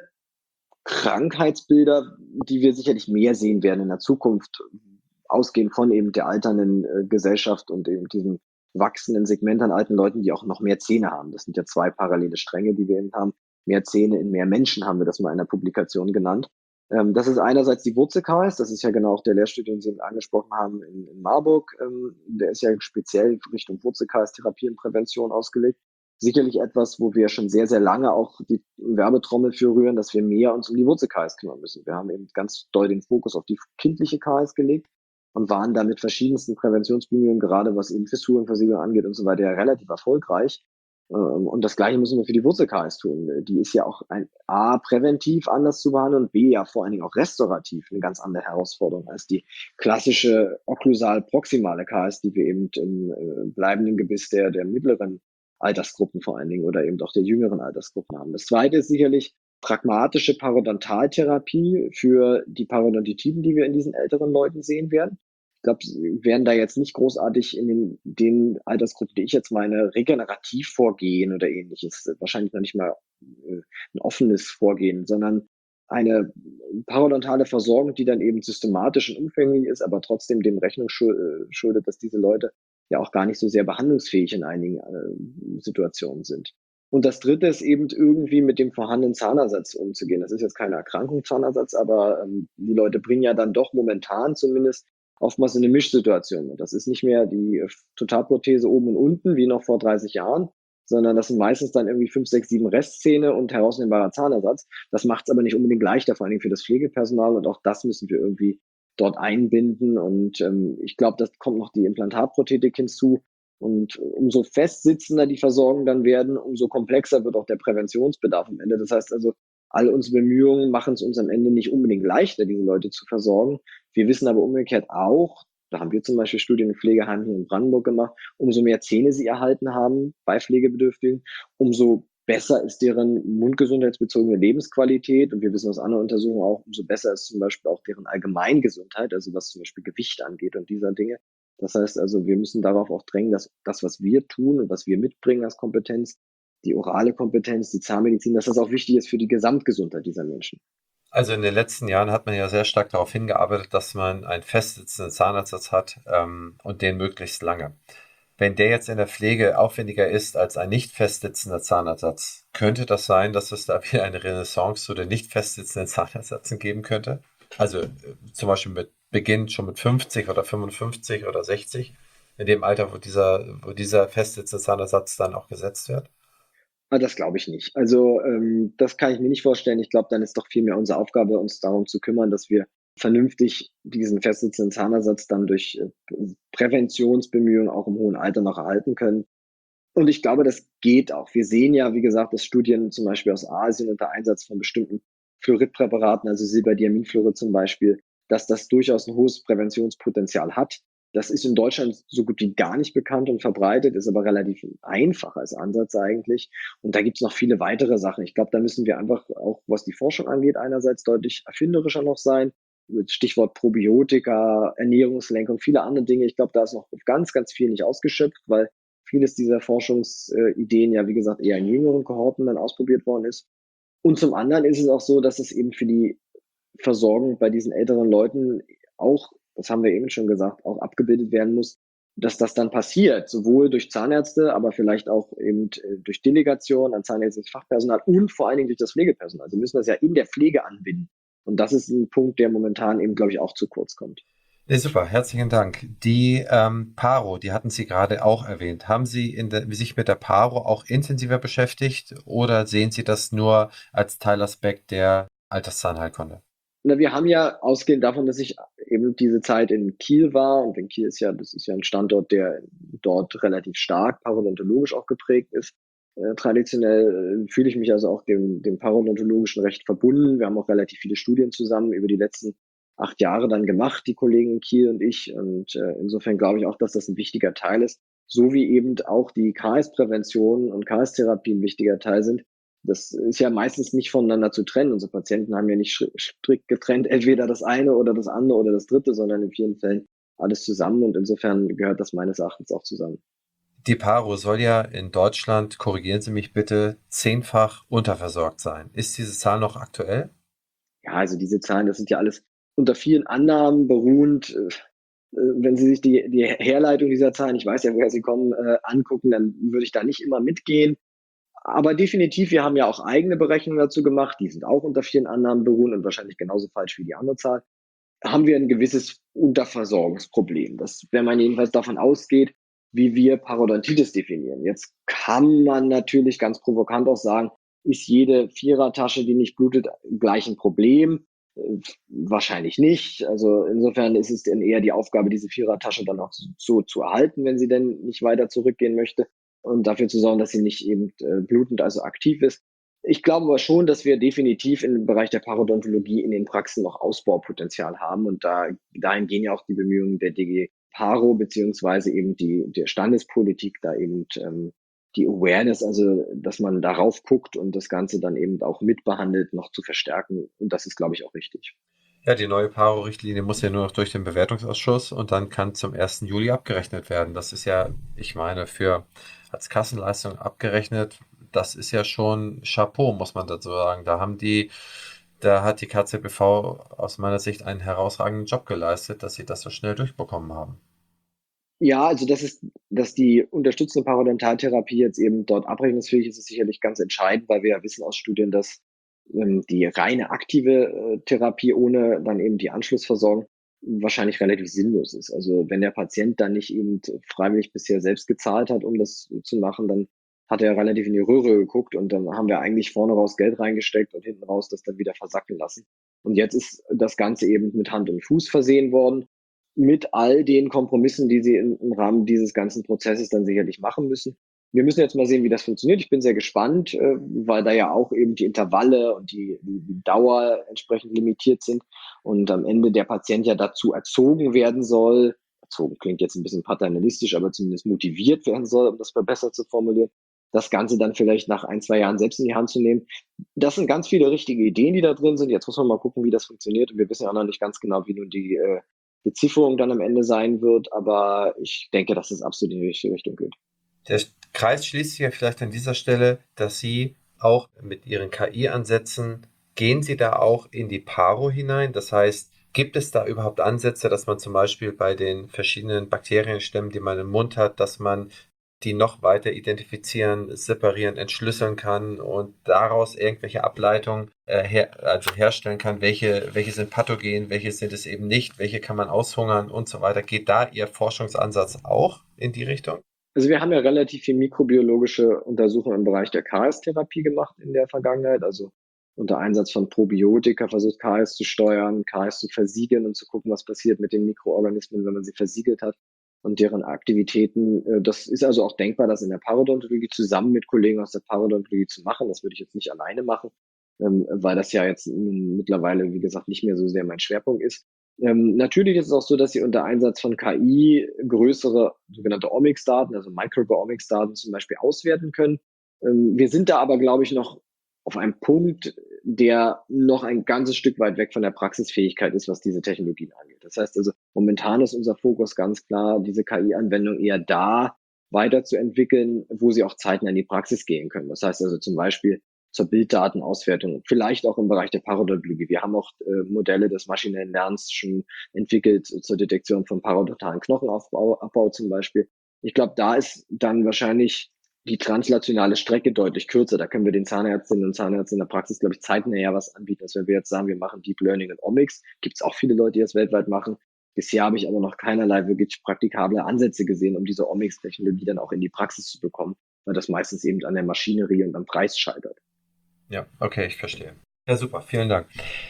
Krankheitsbilder, die wir sicherlich mehr sehen werden in der Zukunft, ausgehend von eben der alternden Gesellschaft und eben diesem wachsenden Segment an alten Leuten, die auch noch mehr Zähne haben. Das sind ja zwei parallele Stränge, die wir eben haben. Mehr Zähne in mehr Menschen haben wir das mal in der Publikation genannt. Das ist einerseits die Wurzelkaries, das ist ja genau auch der Lehrstuhl, den Sie angesprochen haben in Marburg. Der ist ja speziell Richtung Wurzelkaries-Therapie und Prävention ausgelegt. Sicherlich etwas, wo wir schon sehr, sehr lange auch die Werbetrommel für rühren, dass wir mehr uns um die Wurzelkaries kümmern müssen. Wir haben eben ganz doll den Fokus auf die kindliche Karies gelegt und waren da mit verschiedensten Präventionsbemühungen, gerade was eben Fissurenversiegelung angeht und so weiter, ja relativ erfolgreich. Und das Gleiche müssen wir für die Wurzelkaries tun. Die ist ja auch A, präventiv anders zu behandeln und B, ja vor allen Dingen auch restaurativ eine ganz andere Herausforderung als die klassische okklusal-proximale Karies, die wir eben im bleibenden Gebiss der mittleren Altersgruppen vor allen Dingen oder eben auch der jüngeren Altersgruppen haben. Das zweite ist sicherlich pragmatische Parodontaltherapie für die Parodontitiden, die wir in diesen älteren Leuten sehen werden. Ich glaube, sie werden da jetzt nicht großartig in den Altersgruppen, die ich jetzt meine, regenerativ vorgehen oder ähnliches. Wahrscheinlich noch nicht mal ein offenes Vorgehen, sondern eine parodontale Versorgung, die dann eben systematisch und umfänglich ist, aber trotzdem dem Rechnung schuldet, dass diese Leute ja auch gar nicht so sehr behandlungsfähig in einigen Situationen sind. Und das dritte ist eben irgendwie mit dem vorhandenen Zahnersatz umzugehen. Das ist jetzt keine Erkrankung, Zahnersatz, aber die Leute bringen ja dann doch momentan zumindest oftmals in eine Mischsituation. Und das ist nicht mehr die Totalprothese oben und unten, wie noch vor 30 Jahren, sondern das sind meistens dann irgendwie 5, 6, 7 Restzähne und herausnehmbarer Zahnersatz. Das macht es aber nicht unbedingt leichter, vor allen Dingen für das Pflegepersonal. Und auch das müssen wir irgendwie dort einbinden. Und ich glaube, das kommt noch die Implantatprothetik hinzu. Und umso festsitzender die Versorgung dann werden, umso komplexer wird auch der Präventionsbedarf am Ende. Das heißt also, all unsere Bemühungen machen es uns am Ende nicht unbedingt leichter, diese Leute zu versorgen. Wir wissen aber umgekehrt auch, da haben wir zum Beispiel Studien in Pflegeheimen hier in Brandenburg gemacht, umso mehr Zähne sie erhalten haben bei Pflegebedürftigen, umso besser ist deren mundgesundheitsbezogene Lebensqualität. Und wir wissen aus anderen Untersuchungen auch, umso besser ist zum Beispiel auch deren Allgemeingesundheit, also was zum Beispiel Gewicht angeht und dieser Dinge. Das heißt also, wir müssen darauf auch drängen, dass das, was wir tun und was wir mitbringen als Kompetenz, die orale Kompetenz, die Zahnmedizin, dass das auch wichtig ist für die Gesamtgesundheit dieser Menschen. Also in den letzten Jahren hat man ja sehr stark darauf hingearbeitet, dass man einen festsitzenden Zahnersatz hat und den möglichst lange. Wenn der jetzt in der Pflege aufwendiger ist als ein nicht festsitzender Zahnersatz, könnte das sein, dass es da wieder eine Renaissance zu den nicht festsitzenden Zahnersätzen geben könnte? Also zum Beispiel mit Beginn schon mit 50 oder 55 oder 60, in dem Alter, wo dieser festsitzende Zahnersatz dann auch gesetzt wird? Aber das glaube ich nicht. Also, das kann ich mir nicht vorstellen. Ich glaube, dann ist doch vielmehr unsere Aufgabe, uns darum zu kümmern, dass wir vernünftig diesen festsitzenden Zahnersatz dann durch Präventionsbemühungen auch im hohen Alter noch erhalten können. Und ich glaube, das geht auch. Wir sehen ja, wie gesagt, dass Studien zum Beispiel aus Asien unter Einsatz von bestimmten Fluoridpräparaten, also Silberdiaminfluorid zum Beispiel, dass das durchaus ein hohes Präventionspotenzial hat. Das ist in Deutschland so gut wie gar nicht bekannt und verbreitet, ist aber relativ einfach als Ansatz eigentlich. Und da gibt's noch viele weitere Sachen. Ich glaube, da müssen wir einfach auch, was die Forschung angeht, einerseits deutlich erfinderischer noch sein. Mit Stichwort Probiotika, Ernährungslenkung, viele andere Dinge. Ich glaube, da ist noch ganz, ganz viel nicht ausgeschöpft, weil vieles dieser Forschungsideen ja, wie gesagt, eher in jüngeren Kohorten dann ausprobiert worden ist. Und zum anderen ist es auch so, dass es eben für die Versorgung bei diesen älteren Leuten auch, das haben wir eben schon gesagt, auch abgebildet werden muss, dass das dann passiert, sowohl durch Zahnärzte, aber vielleicht auch eben durch Delegation an zahnärztliches Fachpersonal und vor allen Dingen durch das Pflegepersonal. Sie müssen das ja in der Pflege anbinden. Und das ist ein Punkt, der momentan eben, glaube ich, auch zu kurz kommt. Nee, super, herzlichen Dank. Die Paro, die hatten Sie gerade auch erwähnt. Haben Sie sich mit der Paro auch intensiver beschäftigt oder sehen Sie das nur als Teilaspekt der Alterszahnheilkunde? Na, wir haben ja ausgehend davon, dass ich eben diese Zeit in Kiel war und in Kiel ist ja, das ist ja ein Standort, der dort relativ stark parodontologisch auch geprägt ist. Traditionell fühle ich mich also auch dem parodontologischen recht verbunden. Wir haben auch relativ viele Studien zusammen über die letzten 8 Jahre dann gemacht, die Kollegen in Kiel und ich. Und insofern glaube ich auch, dass das ein wichtiger Teil ist, so wie eben auch die KS-Prävention und KS-Therapie ein wichtiger Teil sind. Das ist ja meistens nicht voneinander zu trennen. Unsere Patienten haben ja nicht strikt getrennt, entweder das eine oder das andere oder das dritte, sondern in vielen Fällen alles zusammen. Und insofern gehört das meines Erachtens auch zusammen. Die Paro soll ja in Deutschland, korrigieren Sie mich bitte, 10-fach unterversorgt sein. Ist diese Zahl noch aktuell? Ja, also diese Zahlen, das sind ja alles unter vielen Annahmen beruhend. Wenn Sie sich die Herleitung dieser Zahlen, ich weiß ja, woher sie kommen, angucken, dann würde ich da nicht immer mitgehen. Aber definitiv, wir haben ja auch eigene Berechnungen dazu gemacht, die sind auch unter vielen Annahmen beruhen und wahrscheinlich genauso falsch wie die andere Zahl. Haben wir ein gewisses Unterversorgungsproblem. Das, wenn man jedenfalls davon ausgeht, wie wir Parodontitis definieren. Jetzt kann man natürlich ganz provokant auch sagen, ist jede Vierertasche, die nicht blutet, gleich ein Problem? Wahrscheinlich nicht. Also insofern ist es dann eher die Aufgabe, diese Vierertasche dann auch so zu erhalten, wenn sie denn nicht weiter zurückgehen möchte und dafür zu sorgen, dass sie nicht eben blutend, also aktiv ist. Ich glaube aber schon, dass wir definitiv im Bereich der Parodontologie in den Praxen noch Ausbaupotenzial haben. Und dahin gehen ja auch die Bemühungen der DG Paro beziehungsweise eben der Standespolitik, da eben die Awareness, also dass man darauf guckt und das Ganze dann eben auch mitbehandelt, noch zu verstärken. Und das ist, glaube ich, auch richtig. Ja, die neue Paro-Richtlinie muss ja nur noch durch den Bewertungsausschuss und dann kann zum 1. Juli abgerechnet werden. Das ist ja, ich meine, für als Kassenleistung abgerechnet, das ist ja schon Chapeau, muss man dazu sagen. Da hat die KZBV aus meiner Sicht einen herausragenden Job geleistet, dass sie das so schnell durchbekommen haben. Ja, also dass die unterstützende Parodontaltherapie jetzt eben dort abrechnungsfähig ist, ist sicherlich ganz entscheidend, weil wir ja wissen aus Studien, dass die reine aktive Therapie ohne dann eben die Anschlussversorgung wahrscheinlich relativ sinnlos ist. Also wenn der Patient dann nicht eben freiwillig bisher selbst gezahlt hat, um das zu machen, dann hat er relativ in die Röhre geguckt und dann haben wir eigentlich vorne raus Geld reingesteckt und hinten raus das dann wieder versacken lassen. Und jetzt ist das Ganze eben mit Hand und Fuß versehen worden, mit all den Kompromissen, die sie im Rahmen dieses ganzen Prozesses dann sicherlich machen müssen. Wir müssen jetzt mal sehen, wie das funktioniert. Ich bin sehr gespannt, weil da ja auch eben die Intervalle und die Dauer entsprechend limitiert sind und am Ende der Patient ja dazu erzogen werden soll, erzogen. Klingt jetzt ein bisschen paternalistisch, aber zumindest motiviert werden soll, um das mal besser zu formulieren, das Ganze dann vielleicht nach 1, 2 Jahren selbst in die Hand zu nehmen. Das sind ganz viele richtige Ideen, die da drin sind. Jetzt muss man mal gucken, wie das funktioniert. Und wir wissen ja auch noch nicht ganz genau, wie nun die Bezifferung dann am Ende sein wird. Aber ich denke, dass es absolut in die richtige Richtung geht. Der Kreis schließt sich ja vielleicht an dieser Stelle, dass Sie auch mit Ihren KI-Ansätzen, gehen Sie da auch in die Paro hinein? Das heißt, gibt es da überhaupt Ansätze, dass man zum Beispiel bei den verschiedenen Bakterienstämmen, die man im Mund hat, dass man die noch weiter identifizieren, separieren, entschlüsseln kann und daraus irgendwelche Ableitungen herstellen kann, welche sind pathogen, welche sind es eben nicht, welche kann man aushungern und so weiter. Geht da Ihr Forschungsansatz auch in die Richtung? Also wir haben ja relativ viel mikrobiologische Untersuchungen im Bereich der KS-Therapie gemacht in der Vergangenheit. Also unter Einsatz von Probiotika versucht KS zu steuern, KS zu versiegeln und zu gucken, was passiert mit den Mikroorganismen, wenn man sie versiegelt hat und deren Aktivitäten. Das ist also auch denkbar, das in der Parodontologie zusammen mit Kollegen aus der Parodontologie zu machen. Das würde ich jetzt nicht alleine machen, weil das ja jetzt mittlerweile, wie gesagt, nicht mehr so sehr mein Schwerpunkt ist. Natürlich ist es auch so, dass Sie unter Einsatz von KI größere sogenannte Omics-Daten, also Microbiomics-Daten zum Beispiel auswerten können. Wir sind da aber, glaube ich, noch auf einem Punkt, der noch ein ganzes Stück weit weg von der Praxisfähigkeit ist, was diese Technologien angeht. Das heißt also, momentan ist unser Fokus ganz klar, diese KI-Anwendung eher da weiterzuentwickeln, wo sie auch zeitnah in die Praxis gehen können. Das heißt also zum Beispiel zur Bilddatenauswertung, vielleicht auch im Bereich der Parodontologie. Wir haben auch Modelle des maschinellen Lernens schon entwickelt zur Detektion von parodontalen Knochenabbau zum Beispiel. Ich glaube, da ist dann wahrscheinlich die translationale Strecke deutlich kürzer. Da können wir den Zahnärztinnen und Zahnärzten in der Praxis, glaube ich, zeitnah was anbieten, als wenn wir jetzt sagen, wir machen Deep Learning und Omics. Gibt es auch viele Leute, die das weltweit machen. Bisher habe ich aber noch keinerlei wirklich praktikable Ansätze gesehen, um diese Omics-Technologie dann auch in die Praxis zu bekommen, weil das meistens eben an der Maschinerie und am Preis scheitert. Ja, okay, ich verstehe. Ja, super, vielen Dank.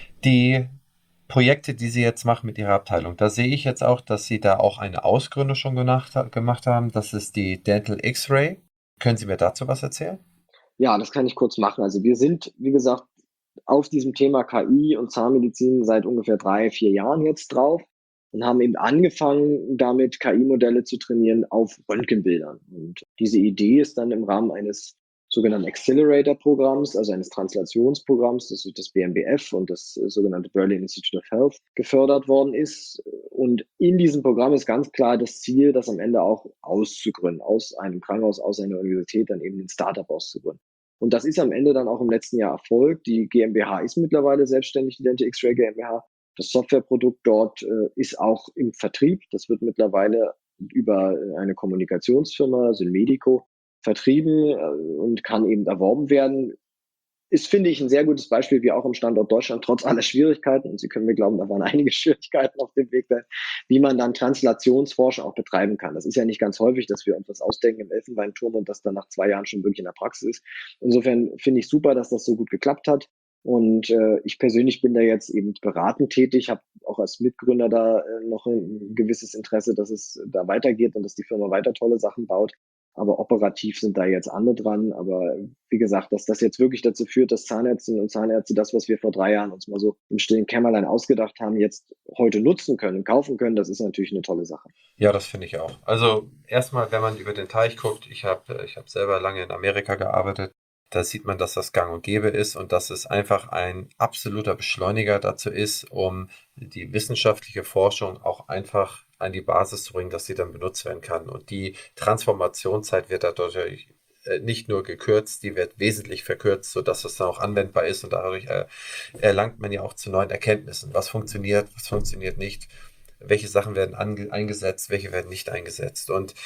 Die Projekte, die Sie jetzt machen mit Ihrer Abteilung, da sehe ich jetzt auch, dass Sie da auch eine Ausgründung schon gemacht haben. Das ist die Dental X-Ray. Können Sie mir dazu was erzählen? Ja, das kann ich kurz machen. Also wir sind, wie gesagt, auf diesem Thema KI und Zahnmedizin seit ungefähr 3, 4 Jahren jetzt drauf und haben eben angefangen, damit KI-Modelle zu trainieren auf Röntgenbildern. Und diese Idee ist dann im Rahmen eines sogenannten Accelerator-Programms, also eines Translationsprogramms, das durch das BMBF und das sogenannte Berlin Institute of Health gefördert worden ist. Und in diesem Programm ist ganz klar das Ziel, das am Ende auch auszugründen, aus einem Krankenhaus, aus einer Universität dann eben ein Startup auszugründen. Und das ist am Ende dann auch im letzten Jahr erfolgt. Die GmbH ist mittlerweile selbstständig, die Dental X-Ray GmbH. Das Softwareprodukt dort ist auch im Vertrieb. Das wird mittlerweile über eine Kommunikationsfirma, Synmedico, vertrieben und kann eben erworben werden. Ist, finde ich, ein sehr gutes Beispiel, wie auch im Standort Deutschland, trotz aller Schwierigkeiten, und Sie können mir glauben, da waren einige Schwierigkeiten auf dem Weg dahin, wie man dann Translationsforschung auch betreiben kann. Das ist ja nicht ganz häufig, dass wir uns was ausdenken im Elfenbeinturm und das dann nach 2 Jahren schon wirklich in der Praxis ist. Insofern finde ich super, dass das so gut geklappt hat. Und ich persönlich bin da jetzt eben beratend tätig, habe auch als Mitgründer da noch ein gewisses Interesse, dass es da weitergeht und dass die Firma weiter tolle Sachen baut. Aber operativ sind da jetzt andere dran. Aber wie gesagt, dass das jetzt wirklich dazu führt, dass Zahnärztinnen und Zahnärzte das, was wir vor 3 Jahren uns mal so im stillen Kämmerlein ausgedacht haben, jetzt heute nutzen können, kaufen können, das ist natürlich eine tolle Sache. Ja, das finde ich auch. Also erstmal, wenn man über den Teich guckt, ich hab selber lange in Amerika gearbeitet, da sieht man, dass das gang und gäbe ist und dass es einfach ein absoluter Beschleuniger dazu ist, um die wissenschaftliche Forschung auch einfach an die Basis zu bringen, dass sie dann benutzt werden kann. Und die Transformationszeit wird dadurch nicht nur gekürzt, die wird wesentlich verkürzt, sodass es dann auch anwendbar ist und dadurch erlangt man ja auch zu neuen Erkenntnissen. Was funktioniert nicht, welche Sachen werden eingesetzt, welche werden nicht eingesetzt. Und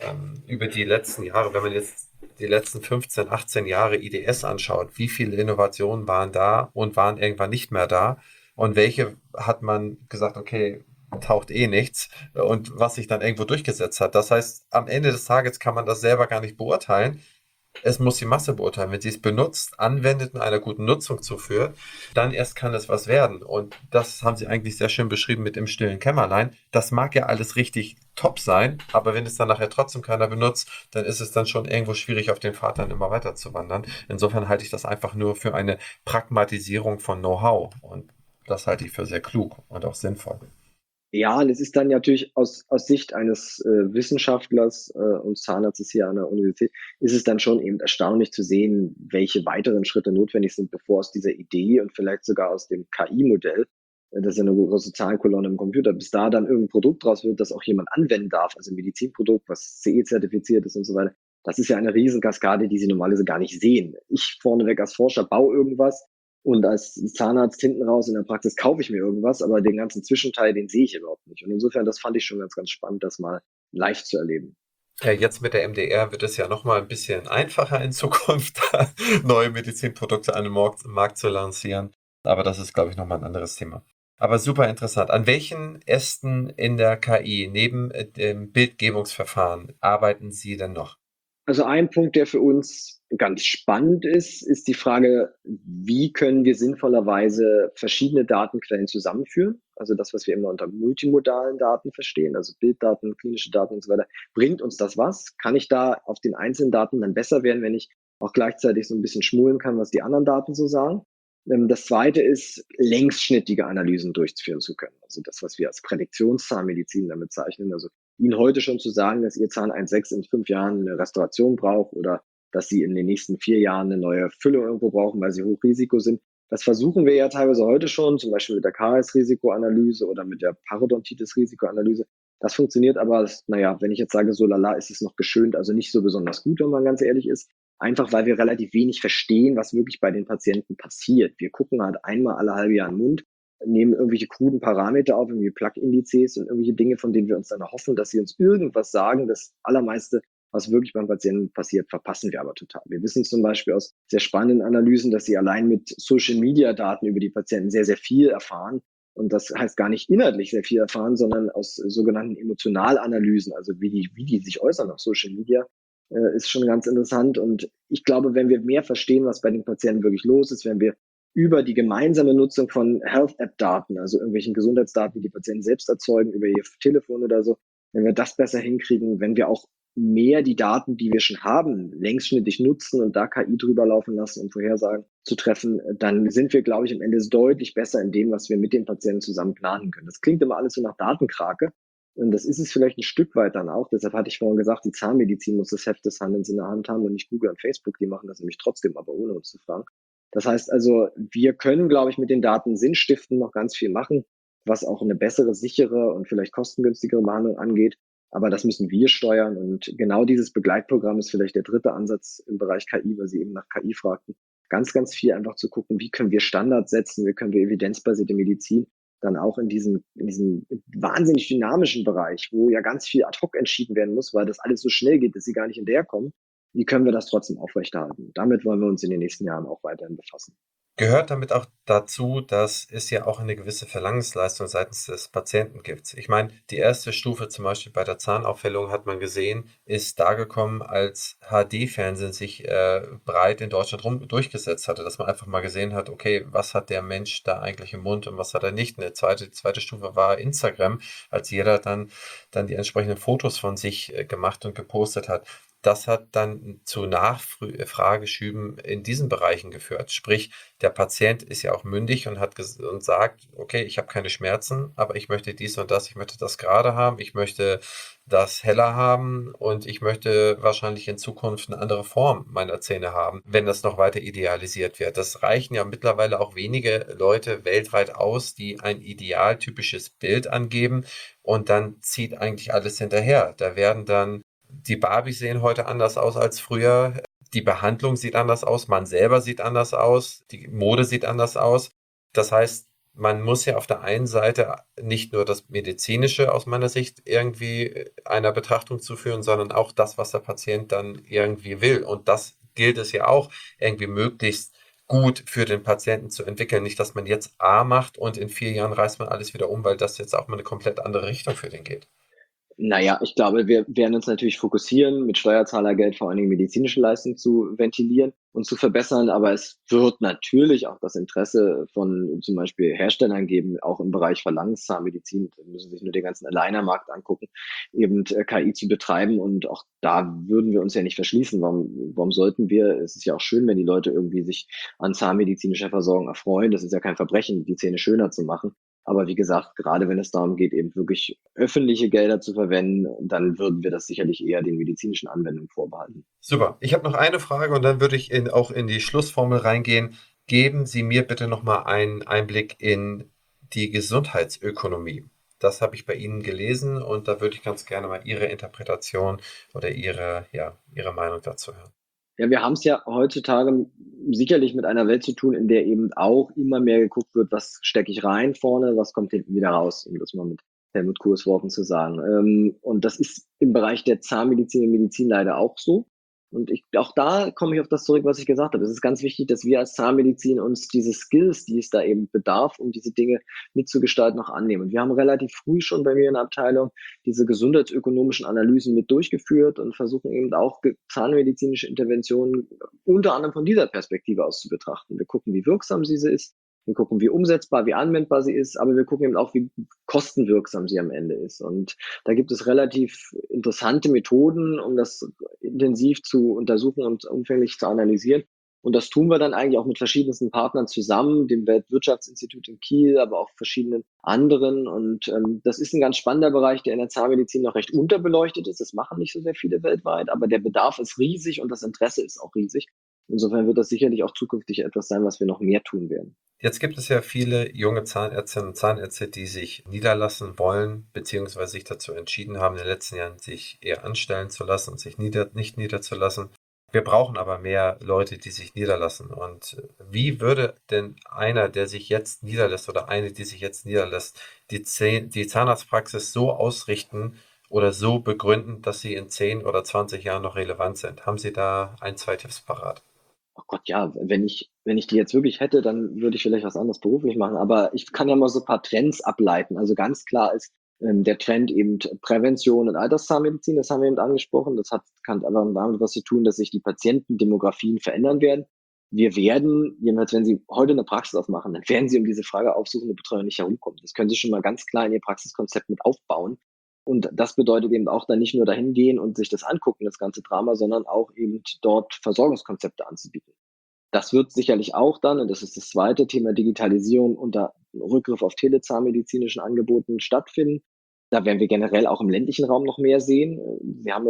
über die letzten Jahre, wenn man jetzt die letzten 15, 18 Jahre IDS anschaut, wie viele Innovationen waren da und waren irgendwann nicht mehr da und welche hat man gesagt, okay, taucht eh nichts und was sich dann irgendwo durchgesetzt hat. Das heißt, am Ende des Tages kann man das selber gar nicht beurteilen. Es muss die Masse beurteilen. Wenn sie es benutzt, anwendet und einer guten Nutzung zuführt, dann erst kann es was werden. Und das haben Sie eigentlich sehr schön beschrieben mit dem stillen Kämmerlein. Das mag ja alles richtig top sein, aber wenn es dann nachher trotzdem keiner benutzt, dann ist es dann schon irgendwo schwierig, auf den Pfad dann immer weiter zu wandern. Insofern halte ich das einfach nur für eine Pragmatisierung von Know-how. Und das halte ich für sehr klug und auch sinnvoll. Ja, und es ist dann natürlich aus Sicht eines Wissenschaftlers und Zahnarztes hier an der Universität, ist es dann schon eben erstaunlich zu sehen, welche weiteren Schritte notwendig sind, bevor aus dieser Idee und vielleicht sogar aus dem KI-Modell, das ist ja eine große Zahlenkolonne im Computer, bis da dann irgendein Produkt draus wird, das auch jemand anwenden darf, also ein Medizinprodukt, was CE-zertifiziert ist und so weiter. Das ist ja eine Riesenkaskade, die Sie normalerweise gar nicht sehen. Ich vorneweg als Forscher baue irgendwas, und als Zahnarzt hinten raus in der Praxis kaufe ich mir irgendwas, aber den ganzen Zwischenteil, den sehe ich überhaupt nicht. Und insofern, das fand ich schon ganz, ganz spannend, das mal live zu erleben. Ja, jetzt mit der MDR wird es ja nochmal ein bisschen einfacher in Zukunft, neue Medizinprodukte an den Markt zu lancieren. Aber das ist, glaube ich, nochmal ein anderes Thema. Aber super interessant. An welchen Ästen in der KI neben dem Bildgebungsverfahren arbeiten Sie denn noch? Also ein Punkt, der für uns ganz spannend ist, ist die Frage, wie können wir sinnvollerweise verschiedene Datenquellen zusammenführen? Also das, was wir immer unter multimodalen Daten verstehen, also Bilddaten, klinische Daten und so weiter. Bringt uns das was? Kann ich da auf den einzelnen Daten dann besser werden, wenn ich auch gleichzeitig so ein bisschen schmulen kann, was die anderen Daten so sagen? Das zweite ist, längsschnittige Analysen durchführen zu können. Also das, was wir als Prädiktionszahnmedizin damit zeichnen. Also Ihnen heute schon zu sagen, dass Ihr Zahn 1,6 in 5 Jahren eine Restauration braucht oder dass Sie in den nächsten 4 Jahren eine neue Füllung irgendwo brauchen, weil Sie Hochrisiko sind. Das versuchen wir ja teilweise heute schon, zum Beispiel mit der KS-Risikoanalyse oder mit der Parodontitis-Risikoanalyse. Das funktioniert aber, naja, wenn ich jetzt sage, so lala, ist es noch geschönt, also nicht so besonders gut, wenn man ganz ehrlich ist. Einfach weil wir relativ wenig verstehen, was wirklich bei den Patienten passiert. Wir gucken halt einmal alle halbe Jahr in den Mund, nehmen irgendwelche kruden Parameter auf, irgendwie Plug-Indizes und irgendwelche Dinge, von denen wir uns dann erhoffen, dass sie uns irgendwas sagen. Das Allermeiste, was wirklich beim Patienten passiert, verpassen wir aber total. Wir wissen zum Beispiel aus sehr spannenden Analysen, dass sie allein mit Social-Media-Daten über die Patienten sehr, sehr viel erfahren. Und das heißt gar nicht inhaltlich sehr viel erfahren, sondern aus sogenannten Emotionalanalysen, also wie die sich äußern auf Social Media, ist schon ganz interessant. Und ich glaube, wenn wir mehr verstehen, was bei den Patienten wirklich los ist, wenn wir über die gemeinsame Nutzung von Health-App-Daten, also irgendwelchen Gesundheitsdaten, die die Patienten selbst erzeugen, über ihr Telefon oder so, wenn wir das besser hinkriegen, wenn wir auch mehr die Daten, die wir schon haben, längsschnittig nutzen und da KI drüber laufen lassen, um Vorhersagen zu treffen, dann sind wir, glaube ich, am Ende deutlich besser in dem, was wir mit den Patienten zusammen planen können. Das klingt immer alles so nach Datenkrake. Und das ist es vielleicht ein Stück weit dann auch. Deshalb hatte ich vorhin gesagt, die Zahnmedizin muss das Heft des Handelns in der Hand haben und nicht Google und Facebook. Die machen das nämlich trotzdem, aber ohne uns zu fragen. Das heißt also, wir können, glaube ich, mit den Daten Sinnstiften noch ganz viel machen, was auch eine bessere, sichere und vielleicht kostengünstigere Behandlung angeht. Aber das müssen wir steuern. Und genau dieses Begleitprogramm ist vielleicht der dritte Ansatz im Bereich KI, weil Sie eben nach KI fragten. Ganz, ganz viel einfach zu gucken, wie können wir Standards setzen, wie können wir evidenzbasierte Medizin dann auch in diesem wahnsinnig dynamischen Bereich, wo ja ganz viel ad hoc entschieden werden muss, weil das alles so schnell geht, dass Sie gar nicht hinterherkommen. Wie können wir das trotzdem aufrechterhalten? Damit wollen wir uns in den nächsten Jahren auch weiterhin befassen. Gehört damit auch dazu, dass es ja auch eine gewisse Verlangensleistung seitens des Patienten gibt. Ich meine, die erste Stufe zum Beispiel bei der Zahnaufhellung hat man gesehen, ist dargekommen, als HD-Fernsehen sich breit in Deutschland durchgesetzt hatte, dass man einfach mal gesehen hat, okay, was hat der Mensch da eigentlich im Mund und was hat er nicht. Eine zweite Stufe war Instagram, als jeder dann die entsprechenden Fotos von sich gemacht und gepostet hat. Das hat dann zu Nachfrageschüben in diesen Bereichen geführt. Sprich, der Patient ist ja auch mündig und und sagt, okay, ich habe keine Schmerzen, aber ich möchte dies und das, ich möchte das gerade haben, ich möchte das heller haben und ich möchte wahrscheinlich in Zukunft eine andere Form meiner Zähne haben, wenn das noch weiter idealisiert wird. Das reichen ja mittlerweile auch wenige Leute weltweit aus, die ein idealtypisches Bild angeben und dann zieht eigentlich alles hinterher. Da werden dann die Barbies sehen heute anders aus als früher. Die Behandlung sieht anders aus, man selber sieht anders aus, die Mode sieht anders aus. Das heißt, man muss ja auf der einen Seite nicht nur das Medizinische aus meiner Sicht irgendwie einer Betrachtung zuführen, sondern auch das, was der Patient dann irgendwie will. Und das gilt es ja auch irgendwie möglichst gut für den Patienten zu entwickeln. Nicht, dass man jetzt A macht und in 4 Jahren reißt man alles wieder um, weil das jetzt auch mal eine komplett andere Richtung für den geht. Naja, ich glaube, wir werden uns natürlich fokussieren, mit Steuerzahlergeld vor allen Dingen medizinische Leistungen zu ventilieren und zu verbessern. Aber es wird natürlich auch das Interesse von zum Beispiel Herstellern geben, auch im Bereich Verlangenszahnmedizin. Da müssen Sie sich nur den ganzen Aligner-Markt angucken, eben KI zu betreiben. Und auch da würden wir uns ja nicht verschließen. Warum sollten wir? Es ist ja auch schön, wenn die Leute irgendwie sich an zahnmedizinischer Versorgung erfreuen. Das ist ja kein Verbrechen, die Zähne schöner zu machen. Aber wie gesagt, gerade wenn es darum geht, eben wirklich öffentliche Gelder zu verwenden, dann würden wir das sicherlich eher den medizinischen Anwendungen vorbehalten. Super. Ich habe noch eine Frage und dann würde ich auch in die Schlussformel reingehen. Geben Sie mir bitte nochmal einen Einblick in die Gesundheitsökonomie. Das habe ich bei Ihnen gelesen und da würde ich ganz gerne mal Ihre Interpretation oder Ihre Meinung dazu hören. Ja, wir haben es ja heutzutage sicherlich mit einer Welt zu tun, in der eben auch immer mehr geguckt wird, was stecke ich rein vorne, was kommt hinten wieder raus, um das mal mit Helmut Kohls Worten zu sagen. Und das ist im Bereich der Zahnmedizin und Medizin leider auch so. Und auch da komme ich auf das zurück, was ich gesagt habe. Es ist ganz wichtig, dass wir als Zahnmedizin uns diese Skills, die es da eben bedarf, um diese Dinge mitzugestalten, noch annehmen. Und wir haben relativ früh schon bei mir in der Abteilung diese gesundheitsökonomischen Analysen mit durchgeführt und versuchen eben auch zahnmedizinische Interventionen unter anderem von dieser Perspektive aus zu betrachten. Wir gucken, wie wirksam sie ist, wir gucken, wie umsetzbar, wie anwendbar sie ist, aber wir gucken eben auch, wie kostenwirksam sie am Ende ist. Und da gibt es relativ interessante Methoden, um das intensiv zu untersuchen und umfänglich zu analysieren. Und das tun wir dann eigentlich auch mit verschiedensten Partnern zusammen, dem Weltwirtschaftsinstitut in Kiel, aber auch verschiedenen anderen. Und das ist ein ganz spannender Bereich, der in der Zahnmedizin noch recht unterbeleuchtet ist. Das machen nicht so sehr viele weltweit, aber der Bedarf ist riesig und das Interesse ist auch riesig. Insofern wird das sicherlich auch zukünftig etwas sein, was wir noch mehr tun werden. Jetzt gibt es ja viele junge Zahnärztinnen und Zahnärzte, die sich niederlassen wollen, beziehungsweise sich dazu entschieden haben, in den letzten Jahren sich eher anstellen zu lassen und sich nicht niederzulassen. Wir brauchen aber mehr Leute, die sich niederlassen. Und wie würde denn einer, der sich jetzt niederlässt oder eine, die sich jetzt niederlässt, die Zahnarztpraxis so ausrichten oder so begründen, dass sie in 10 oder 20 Jahren noch relevant sind? Haben Sie da ein, zwei Tipps parat? Oh Gott, ja, wenn ich die jetzt wirklich hätte, dann würde ich vielleicht was anderes beruflich machen. Aber ich kann ja mal so ein paar Trends ableiten. Also ganz klar ist der Trend eben Prävention und Alterszahnmedizin, das haben wir eben angesprochen. Kann aber damit was zu tun, dass sich die Patientendemografien verändern werden. Wir werden, jedenfalls wenn Sie heute eine Praxis aufmachen, dann werden Sie um diese Frage aufsuchende Betreuung nicht herumkommen. Das können Sie schon mal ganz klar in Ihr Praxiskonzept mit aufbauen. Und das bedeutet eben auch dann nicht nur dahin gehen und sich das angucken, das ganze Drama, sondern auch eben dort Versorgungskonzepte anzubieten. Das wird sicherlich auch dann, und das ist das zweite Thema Digitalisierung unter Rückgriff auf telezahnmedizinischen Angeboten stattfinden. Da werden wir generell auch im ländlichen Raum noch mehr sehen. Wir haben ja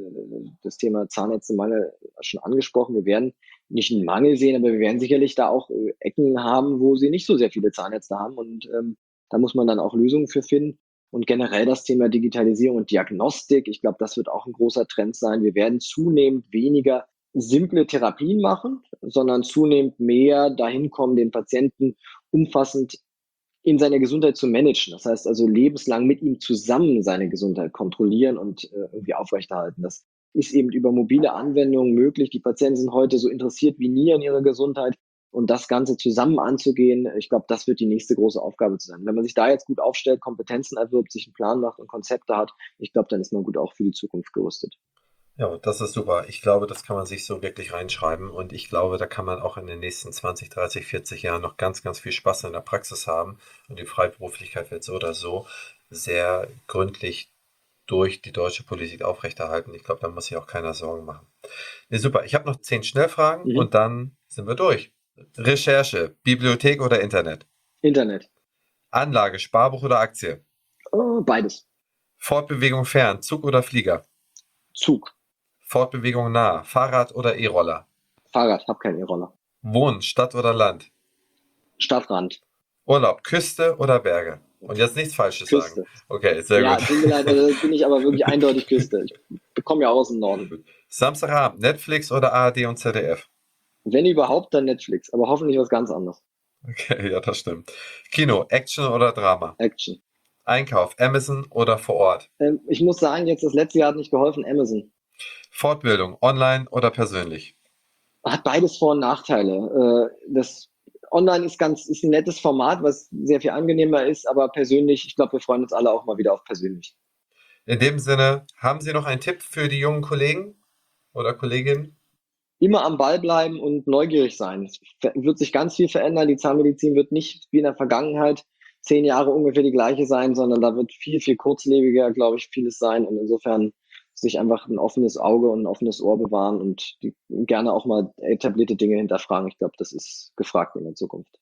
das Thema Zahnärztemangel schon angesprochen. Wir werden nicht einen Mangel sehen, aber wir werden sicherlich da auch Ecken haben, wo sie nicht so sehr viele Zahnärzte haben. Und da muss man dann auch Lösungen für finden. Und generell das Thema Digitalisierung und Diagnostik, ich glaube, das wird auch ein großer Trend sein. Wir werden zunehmend weniger simple Therapien machen, sondern zunehmend mehr dahin kommen, den Patienten umfassend in seiner Gesundheit zu managen. Das heißt also lebenslang mit ihm zusammen seine Gesundheit kontrollieren und irgendwie aufrechterhalten. Das ist eben über mobile Anwendungen möglich. Die Patienten sind heute so interessiert wie nie an ihrer Gesundheit. Und das Ganze zusammen anzugehen, ich glaube, das wird die nächste große Aufgabe sein. Wenn man sich da jetzt gut aufstellt, Kompetenzen erwirbt, sich einen Plan macht und Konzepte hat, ich glaube, dann ist man gut auch für die Zukunft gerüstet. Ja, das ist super. Ich glaube, das kann man sich so wirklich reinschreiben und ich glaube, da kann man auch in den nächsten 20, 30, 40 Jahren noch ganz, ganz viel Spaß in der Praxis haben und die Freiberuflichkeit wird so oder so sehr gründlich durch die deutsche Politik aufrechterhalten. Ich glaube, da muss sich auch keiner Sorgen machen. Nee, super. Ich habe noch 10 Schnellfragen Mhm. und dann sind wir durch. Recherche, Bibliothek oder Internet? Internet. Anlage, Sparbuch oder Aktie? Oh, beides. Fortbewegung fern, Zug oder Flieger? Zug. Fortbewegung nah, Fahrrad oder E-Roller? Fahrrad, hab keinen E-Roller. Wohnen, Stadt oder Land? Stadtrand. Urlaub, Küste oder Berge? Und jetzt nichts Falsches sagen. Küste. Okay, sehr Ja, gut. tut mir leid, also bin ich aber wirklich eindeutig Küste. Ich komme ja auch aus dem Norden. Samstagabend, Netflix oder ARD und ZDF? Wenn überhaupt, dann Netflix, aber hoffentlich was ganz anderes. Okay, ja, das stimmt. Kino, Action oder Drama? Action. Einkauf, Amazon oder vor Ort? Ich muss sagen, jetzt das letzte Jahr hat nicht geholfen, Amazon. Fortbildung, online oder persönlich? Hat beides Vor- und Nachteile. Das Online ist ein nettes Format, was sehr viel angenehmer ist, aber persönlich, ich glaube, wir freuen uns alle auch mal wieder auf persönlich. In dem Sinne, haben Sie noch einen Tipp für die jungen Kollegen oder Kolleginnen? Immer am Ball bleiben und neugierig sein. Es wird sich ganz viel verändern. Die Zahnmedizin wird nicht wie in der Vergangenheit 10 Jahre ungefähr die gleiche sein, sondern da wird viel, viel kurzlebiger, glaube ich, vieles sein. Und insofern sich einfach ein offenes Auge und ein offenes Ohr bewahren und gerne auch mal etablierte Dinge hinterfragen. Ich glaube, das ist gefragt in der Zukunft.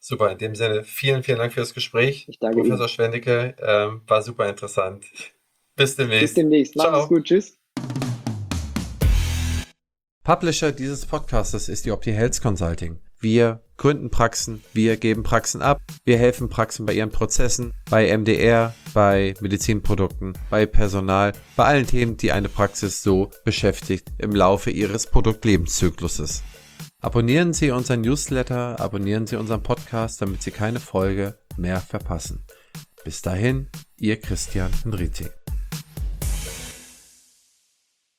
Super, in dem Sinne, vielen, vielen Dank für das Gespräch. Ich danke Professor Ihnen. Schwendicke, war super interessant. Bis Bis demnächst. demnächst. Machen Sie es Ciao. gut. Tschüss. Publisher dieses Podcastes ist die OptiHealth Consulting. Wir gründen Praxen, wir geben Praxen ab, wir helfen Praxen bei ihren Prozessen, bei MDR, bei Medizinprodukten, bei Personal, bei allen Themen, die eine Praxis so beschäftigt im Laufe ihres Produktlebenszykluses. Abonnieren Sie unseren Newsletter, abonnieren Sie unseren Podcast, damit Sie keine Folge mehr verpassen. Bis dahin, Ihr Christian Henrici.